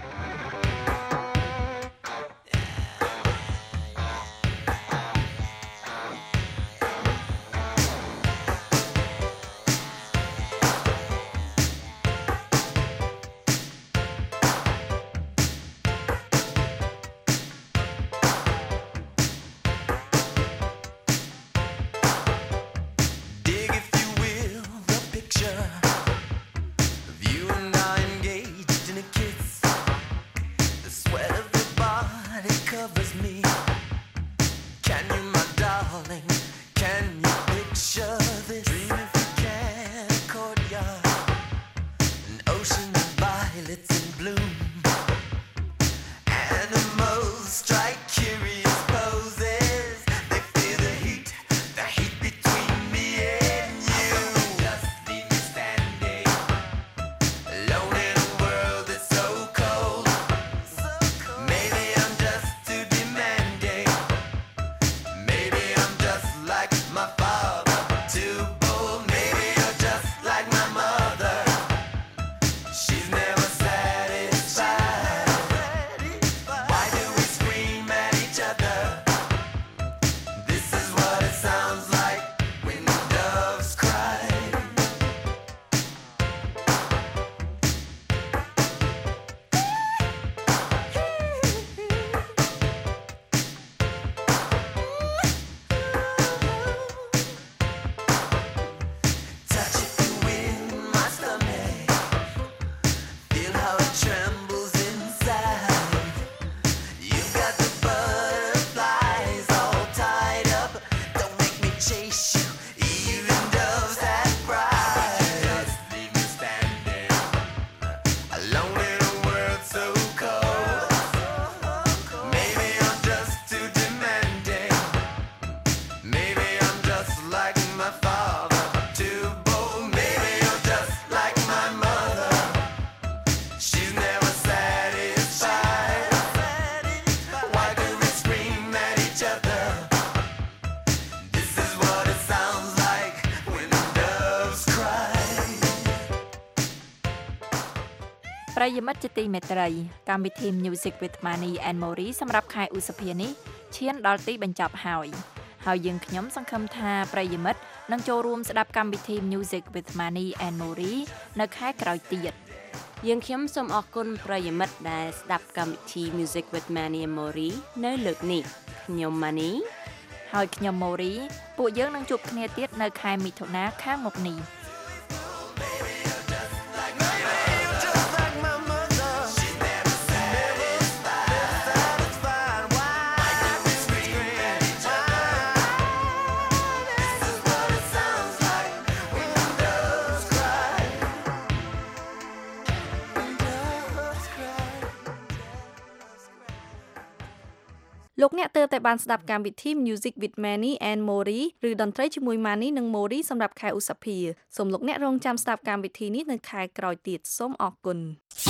Speaker 4: ប្រិយមិត្តជាទីមេត្រីកម្មវិធី Music with Manny and Mori សម្រាប់ខែឧសភានេះឈានដល់ទីបញ្ចប់ហើយហើយយើងខ្ញុំសង្ឃឹមថាប្រិយមិត្តនឹងចូលរួមស្ដាប់កម្មវិធី Music with Manny and Mori នៅខែក្រោយទៀតយើងខ្ញុំសូមអរគុណប្រិយមិត្តដែលស្ដាប់កម្មវិធី Music with Manny and Mori នៅលើកនេះខ្ញុំ Manny ហើយខ្ញុំ Mori ពួកយើងនឹងជួបគ្នាទៀតនៅខែមិថុនាខាងមុខនេះលោកអ្នកទើបតែបានស្ដាប់កម្មវិធី Music with Manny and Mori ឬតន្ត្រីជាមួយ Manny និង Mori សម្រាប់ខែឧសភាសូមលោកអ្នករងចាំស្ដាប់កម្មវិធីនេះនៅខែក្រោយទៀតសូមអរគុណ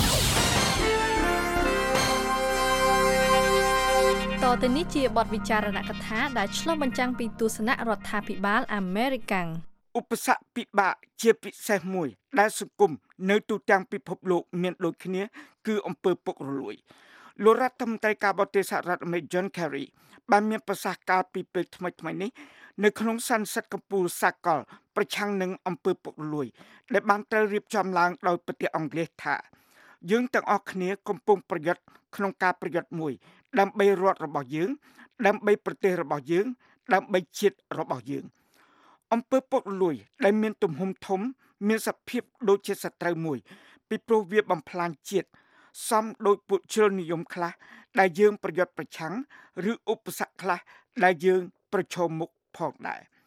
Speaker 4: តទៅនេះជាបទវិចារណកថាដែលឆ្លុះបញ្ចាំងពីទស្សនៈរដ្ឋាភិបាលអាមេរិកឧបសគ្គពិបាកជាពិសេសមួយដែលសង្គមនៅទូទាំងពិភពលោកមានដូចគ្នាគឺអំពើពុករលួយលោករដ្ឋមន្ត្រីការបរទេសសហរដ្ឋអាមេរិក John Kerry បានមានប្រសាសន៍កាលពីពេលថ្មីៗនេះនៅក្នុងសន្និសីទកំពូលសាកលប្រឆាំងនឹងអំពើពុករលួយដែលបានត្រូវរៀបចំឡើងដោយប្រទេសអង់គ្លេសថាយើងទាំងអស់គ្នាកំពុងប្រយុទ្ធក្នុងការប្រយុទ្ធមួយដើម្បីរដ្ឋរបស់យើងដើម្បីប្រទេសរបស់យើងដើម្បីជាតិរបស់យើងអំពើពុករលួយដែលមានទំហំធំមានសភាពដូចជាសត្រូវមួយពីព្រោះវាបំផ្លាញជាតិសំដូចពុជលនិយមខ្លះដែលយើងប្រយុទ្ធប្រឆាំងឬឧបសគ្គខ្លះដែលយើងប្រឈមមុខផងដែរ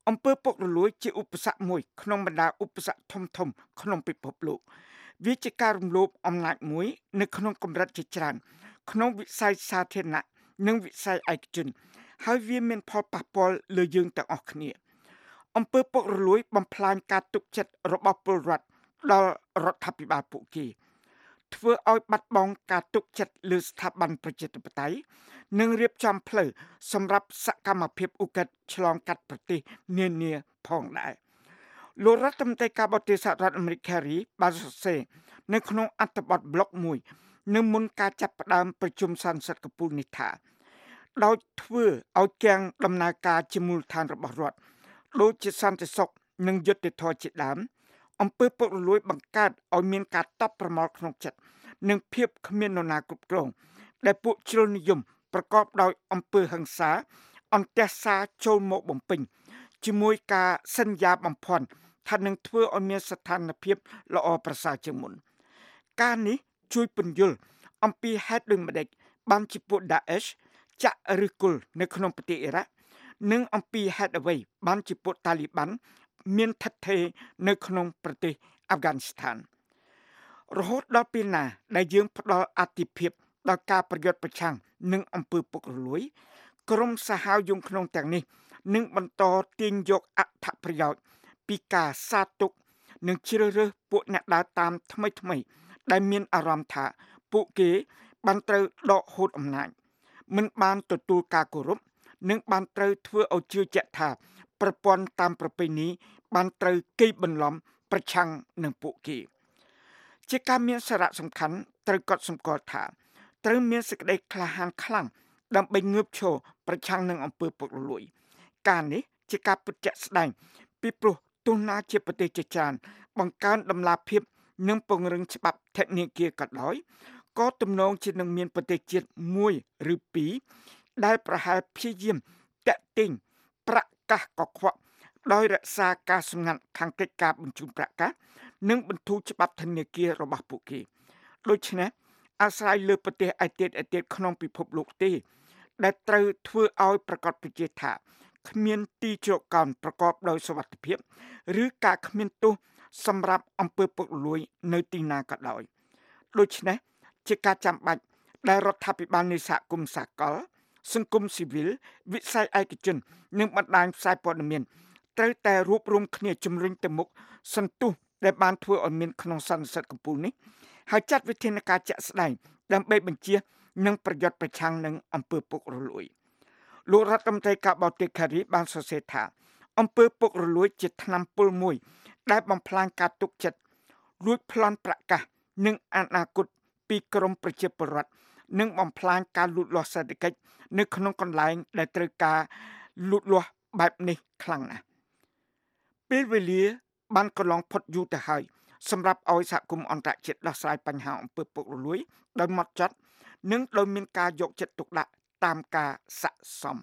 Speaker 17: អំពើពុករលួយជាឧបសគ្គមួយក្នុងបរ្យាឧបសគ្គធំធំក្នុងពិភពលោកវាជាការរំលោភអំណាចមួយនៅក្នុងកម្រិតជាច្រើនក្នុងវិស័យសាធារណៈនិងវិស័យឯកជនហើយវាមានផលប៉ះពាល់លើយើងទាំងអស់គ្នាអំពើពុករលួយបំផ្លាញការទុកចិត្តរបស់ពលរដ្ឋដល់រដ្ឋាភិបាលពួកគេធ្វើឲ្យបាត់បង់ការទុកចិត្តលើស្ថាប័នប្រជាធិបតេយ្យនិងរៀបចំផ្លូវសម្រាប់សកម្មភាពឧក្រិដ្ឋឆ្លងកាត់ប្រទេសនានាផងដែរលោករដ្ឋមន្ត្រីការបរទេសសហរដ្ឋអាមេរិក Kerry បានសរសេរនៅក្នុងអត្ថបទប្លុកមួយនៅមុនការចាប់ផ្ដើមប្រជុំសន្និសីទកំពូលនេះថាដោយធ្វើឲ្យទាំងដំណើរការជាមូលដ្ឋានរបស់រដ្ឋដូចជាសន្តិសុខនិងយុត្តិធម៌ជាដើមអំពើពុករលួយបង្កើតឲ្យមានការតប់ប្រមល់ក្នុងចិត្តនិងភាពគ្មាននរណាគ្រប់គ្រងដែលពួកជ្រុលនិយមប្រកបដោយអំពើហិង្សាអន្ទះសារចូលមកបំពេញជាមួយការសន្យាបំភាន់ថានឹងធ្វើឲ្យមានស្ថានភាពល្អប្រសើរជាងមុនការនេះជួយពន្យល់អំពីហេតុដូចម្តេចបានជាពួក Daesh ចាក់ឫសគល់នៅក្នុងប្រទេសអ៊ីរ៉ាក់និងអំពីហេតុអ្វីបានជាពួក Taliban មានឋិតថេរនៅក្នុងប្រទេសអាហ្វហ្គានីស្ថានរហូតដល់ពេលណាដែលយើងផ្ដល់អាទិភាពដល់ការប្រយុទ្ធប្រឆាំងនឹងអំពើពុករលួយក្រុមសហយោគក្នុងទាំងនេះនឹងបន្តទាញយកអត្ថប្រយោជន៍ពីការសាទុកនិងជ្រើសរើសពួកអ្នកដើរតាមថ្មីថ្មីដែលមានអារម្មណ៍ថាពួកគេបានត្រូវដកហូតអំណាចមិនបានទទួលការគោរពនិងបានត្រូវធ្វើឲ្យជឿជាក់ថាប្រព័ន្ធតាមប្រពៃណីបានត្រូវគេបន្លំប្រឆាំងនឹងពួកគេជាការមានសារៈសំខាន់ត្រូវកត់សម្គាល់ថាត្រូវមានសេចក្តីក្លាហានខ្លាំងដើម្បីងើបឈរប្រឆាំងនឹងអំពើពុករលួយការនេះជាការពិតជាក់ស្ដែងពីព្រោះទោះណាជាប្រទេសជាច្រើនបង្កើនដំណាភាពនិងពង្រឹងច្បាប់ធនាគារក៏ដោយក៏ទំនងជានឹងមានប្រទេសជាតិមួយឬពីរដែលប្រហែលព្យាយាមតាក់ទាញប្រកាសកខ្វក់ដោយរក្សាការសម្ងាត់ខាងកិច្ចការបញ្ជូនប្រាក់កាសនិងបន្ធូរច្បាប់ធនាគាររបស់ពួកគេដូច្នេះអាស្រ័យលើប្រទេសឯទៀតឯទៀតក្នុងពិភពលោកទេដែលត្រូវធ្វើឲ្យប្រកាសប្រជាថាគ្មានទីជ្រកកោនប្រកបដោយសុវត្ថិភាពឬការគ្មានទោសសម្រាប់អំពើពុករលួយនៅទីណាក៏ដោយដូច្នេះជាការចាំបាច់ដែលរដ្ឋាភិបាលនៃសហគមន៍សាកលសង្គមស៊ីវិលវិស័យឯកជននិងបណ្ដាញផ្សាយព័ត៌មានត្រូវតែរួបរวมគ្នាជំរុញទៅមុខសន្ទុះដែលបានធ្វើឲ្យមានក្នុងសន្និសីទកំពូលនេះហើយចាត់វិធានការជាក់ស្ដែងដើម្បីបញ្ជានិងប្រយុទ្ធប្រឆាំងនឹងអំពើពុករលួយលោករដ្ឋមន្ត្រីការបរទេស Kerry បានសរសេរថាអំពើពុករលួយជាថ្នាំពុលមួយដែលបំផ្លាញការទុកចិត្តលួចប្លន់ប្រកាសនិងអនាគតពីក្រមប្រជាពលរដ្ឋនិងបំផ្លាញការលូតលាស់សេដ្ឋកិច្ចនៅក្នុងកន្លែងដែលត្រូវការលូតលាស់បែបនេះខ្លាំងណាស់ពេលវេលាបានកន្លងផុតយូរទៅហើយសម្រាប់ឲ្យសហគមន៍អន្តរជាតិដោះស្រាយបញ្ហាអំពើពុករលួយដោយម៉ត់ចត់និងដោយមានការយកចិត្តទុកដាក់តាមការស័ក្តិសម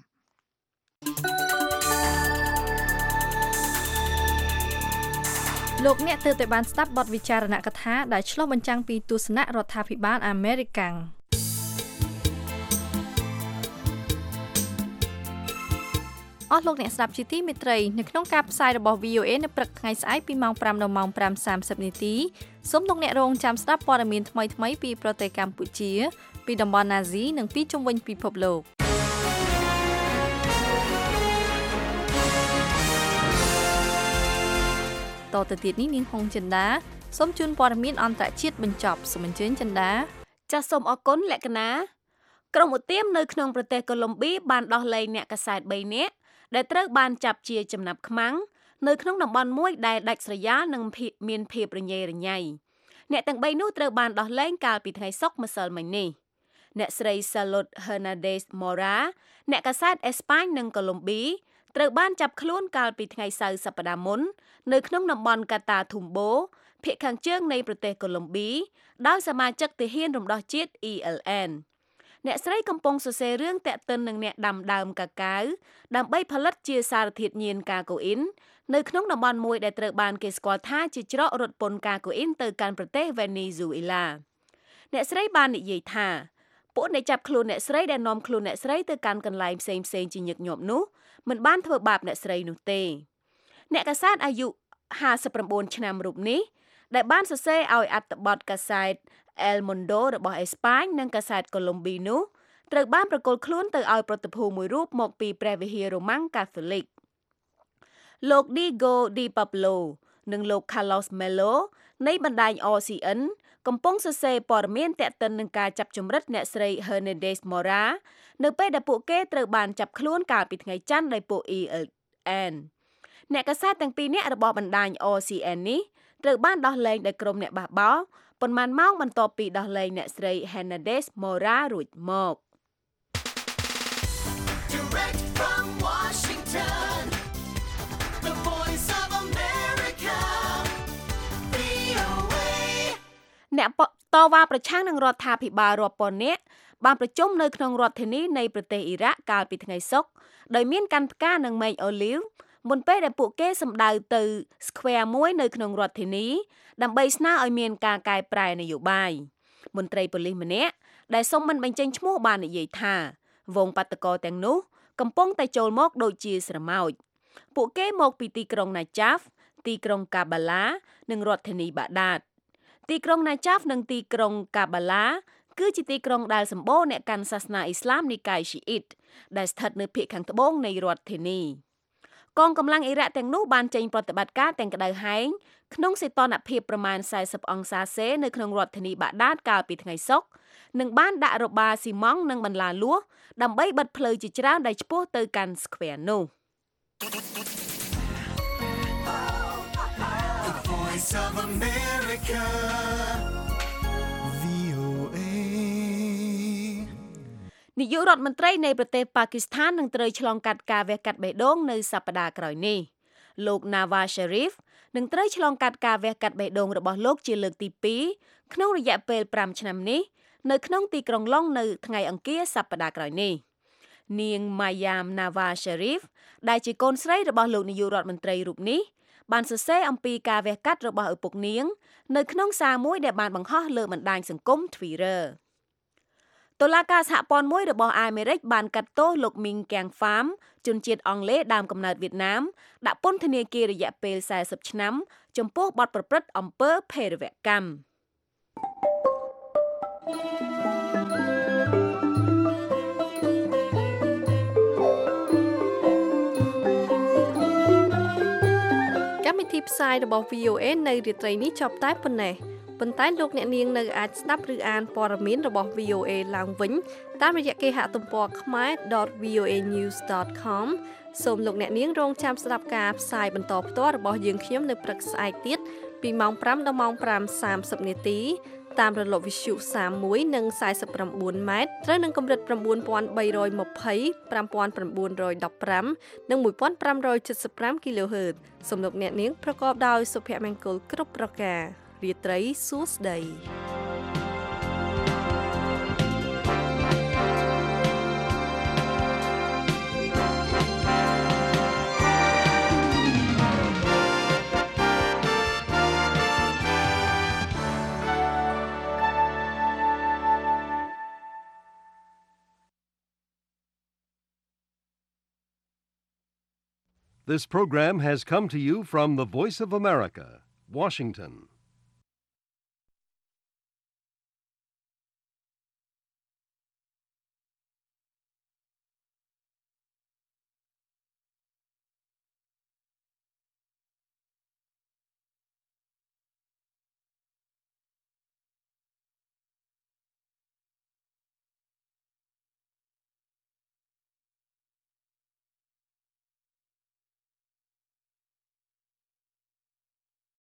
Speaker 3: លោកអ្នកទើបតែបានស្ដាប់បទវិចារណកថាដែលឆ្លុះបញ្ចាំងពីទស្សនៈរដ្ឋាភិបាលអាមេរិកាំងអស់លោកអ្នកស្ដាប់ជាទីមេត្រីនៅក្នុងការផ្សាយរបស់ វី អូ អេ នៅព្រឹកថ្ងៃស្អែកពីម៉ោងប្រាំដល់ម៉ោងប្រាំសាមសិបនាទីសូមលោកអ្នករងចាំស្ដាប់ព័ត៌មានថ្មីៗពីប្រទេសកម្ពុជាពីតំបន់អាស៊ីនិងពីជុំវិញពិភពលោកតទៅទៀតនេះនាងហុងចិន្តាសូមជូនព័ត៌មានអន្តរជាតិបញ្ចប់សូមអញ្ជើញចិន្តា
Speaker 4: ចាសសូមអរគុណលក្ខណាក្រុមឧទាមនៅក្នុងប្រទេសកូឡុំប៊ីបានដោះលែងអ្នកកាសែតបីនាក់ដែលត្រូវបានចាប់ជាចំណាប់ខ្មាំងនៅក្នុងតំបន់មួយដែលដាច់ស្រយាលនិងមានភាពរញ៉េរញ៉ៃអ្នកទាំងបីនោះត្រូវបានដោះលែងកាលពីថ្ងៃសុក្រម្សិលមិញនេះអ្នកស្រី Salud Hernandez Mora អ្នកកាសែតអេស្ប៉ាញនិងកូឡុំប៊ីត្រូវបានចាប់ខ្លួនកាលពីថ្ងៃសៅរ៍សប្តាហ៍មុននៅក្នុងតំបន់កាតាធុំបូភាគខាងជើងនៃប្រទេសកូឡុំប៊ីដោយសមាជិកទាហានរំដោះជាតិ អ៊ី អែល អេន អ្នកស្រីកំពុងសរសេររឿងតាក់ទិននឹងអ្នកដាំដើមកាកាវដើម្បីផលិតជាសារធាតុញៀនកាកូអ៊ីននៅក្នុងតំបន់មួយដែលត្រូវបានគេស្គាល់ថាជាច្រករថពន្ធកាកូអ៊ីនទៅកាន់ប្រទេសវេណេស៊ុយអេឡាអ្នកស្រីបាននិយាយថាពួកអ្នកចាប់ខ្លួនអ្នកស្រីដែលនាំខ្លួនអ្នកស្រីទៅកាន់កន្លែងផ្សេងៗជាញឹកញាប់នោះមិនបានធ្វើបាបអ្នកស្រីនោះទេអ្នកកាសែតអាយុห้าสิบเก้าឆ្នាំរូបនេះដែលបានសរសេរឲ្យអត្ថបទកាសែត El Mundo របស់អេស្ប៉ាញនិងកាសែត Colombia នោះត្រូវបានប្រគល់ខ្លួនទៅឲ្យប្រតិភូមួយរូបមកពីព្រះវិហាររ៉ូម៉ាំងកាតូលិកលោក Diego Di Pablo និងលោក Carlos Melo នៃបណ្ដាញ R C N កំពុងសរសេរព័ត៌មានទាក់ទិននឹងការចាប់ជំរិតអ្នកស្រី Hernandez Mora នៅពេលដែលពួកគេត្រូវបានចាប់ខ្លួនកាលពីថ្ងៃច័ន្ទដោយពួក E L N អ្នកកាសែតទាំងពីរនាក់របស់បណ្ដាញ R C N នេះត្រូវបានដោះលែងដោយក្រុមអ្នកបះបោរប៉ុន្មានម៉ោងបន្ទាប់ពីដោះលែងអ្នកស្រី Hernandez Mora រួចមក
Speaker 2: Direct from Washington, the voice of America, V O A
Speaker 4: អ្នកតវ៉ាប្រឆាំងនឹងរដ្ឋាភិបាលរាប់ពាន់នាក់បានប្រជុំនៅក្នុងរដ្ឋធានីនៃប្រទេសអ៊ីរ៉ាក់កាលពីថ្ងៃសុក្រដោយមានកាន់ផ្កានិងមែកអូលីវមុនពេលដែលពួកគេសម្ដៅទៅ Square មួយនៅក្នុងរដ្ឋធានីដើម្បីស្នើឲ្យមានការកែប្រែនយោបាយមន្ត្រីប៉ូលីសម្នាក់ដែលសុំមិនបញ្ចេញឈ្មោះបាននិយាយថាវងបាតកោទាំងនោះកំពុងតែចូលមកដូចជាស្រមោចពួកគេមកពីទីក្រុងណាចាហ្វទីក្រុងកាបាឡានិងរដ្ឋធានីបាដាតទីក្រុងណាចាហ្វនិងទីក្រុងកាបាឡាគឺជាទីក្រុងដែលសម្បូរអ្នកកាន់សាសនាអ៊ីស្លាមនិកាយស៊ីអ៊ីតដែលស្ថិតនៅភាគខាងត្បូងនៃរដ្ឋធានីកងកម្លាំងអ៊ីរ៉ាក់ទាំងនោះបានចេញប្រតិបត្តិការទាំងក្តៅហែងក្នុងសីតុណ្ហភាពប្រមាណสี่สิบអង្សាសេនៅក្នុងរដ្ឋធានីបាដាតកាលពីថ្ងៃសុក្រនិងបានដាក់របាស៊ីម៉ង់និងបន្លាលួសដើម្បីបិទផ្លូវជាច្រើនដែលឆ្ពោះទៅកាន់ Square នោះ
Speaker 2: The voice of America, V O A
Speaker 4: នាយករដ្ឋមន្ត្រីនៃប្រទេសប៉ាគីស្ថាននឹងត្រូវឆ្លងកាត់ការវះកាត់បេះដូងនៅសប្តាហ៍ក្រោយនេះលោក Nawaz Sharif នឹងត្រូវឆ្លងកាត់ការវះកាត់បេះដូងរបស់លោកជាលើកទីពីរក្នុងរយៈពេលប្រាំឆ្នាំនេះនៅក្នុងទីក្រុងឡុងនៅថ្ងៃអង្គារសប្តាហ៍ក្រោយនេះនាង Maryam Nawaz Sharif ដែលជាកូនស្រីរបស់លោកនាយករដ្ឋមន្ត្រីរូបនេះបានសរសេរអំពីការវះកាត់របស់ឪពុកនាងនៅក្នុងសារមួយដែលបានបង្ហោះលើបណ្ដាញសង្គម Twitter តុលាការសហព័ន្ធមួយរបស់អាមេរិកបានកាត់ទោសលោក Ming Kiang Pham ជនជាតិអង់គ្លេសដើមកំណើតវៀតណាមដាក់ពន្ធនាគាររយៈពេលสี่สิบឆ្នាំចំពោះបទប្រព្រឹត្តអំពើភេរវកម្ម
Speaker 3: កម្មវិធីផ្សាយរបស់ V O A នៅរាត្រីនេះចប់តែប៉ុណ្ណេះប៉ុន្តែលោកអ្នកនាងនៅអាចស្ដាប់ឬអានព័ត៌មានរបស់ V O A ឡើងវិញតាមរយៈគេហទំព័រ khmae dot v o a news dot com សូមលោកអ្នកនាងរងចាំស្ដាប់ការផ្សាយបន្តផ្ទាល់របស់យើងខ្ញុំនៅព្រឹកស្អែកទៀតពីម៉ោងfiveដល់ម៉ោងfiveសាមសិបនាទីតាមរលកវិទ្យុសាមoneនិងforty-nineម៉ែត្រត្រូវនឹងកម្រិតnine thousand three hundred twenty, five thousand nine hundred fifteenនិងfifteen seventy-five គីឡូហឺតសូមលោកអ្នកនាងប្រកបដោយសុភមង្គលគ្រប់ប្រការរាត្រីសួស្តី
Speaker 1: This program has come to you from the Voice of America, Washington.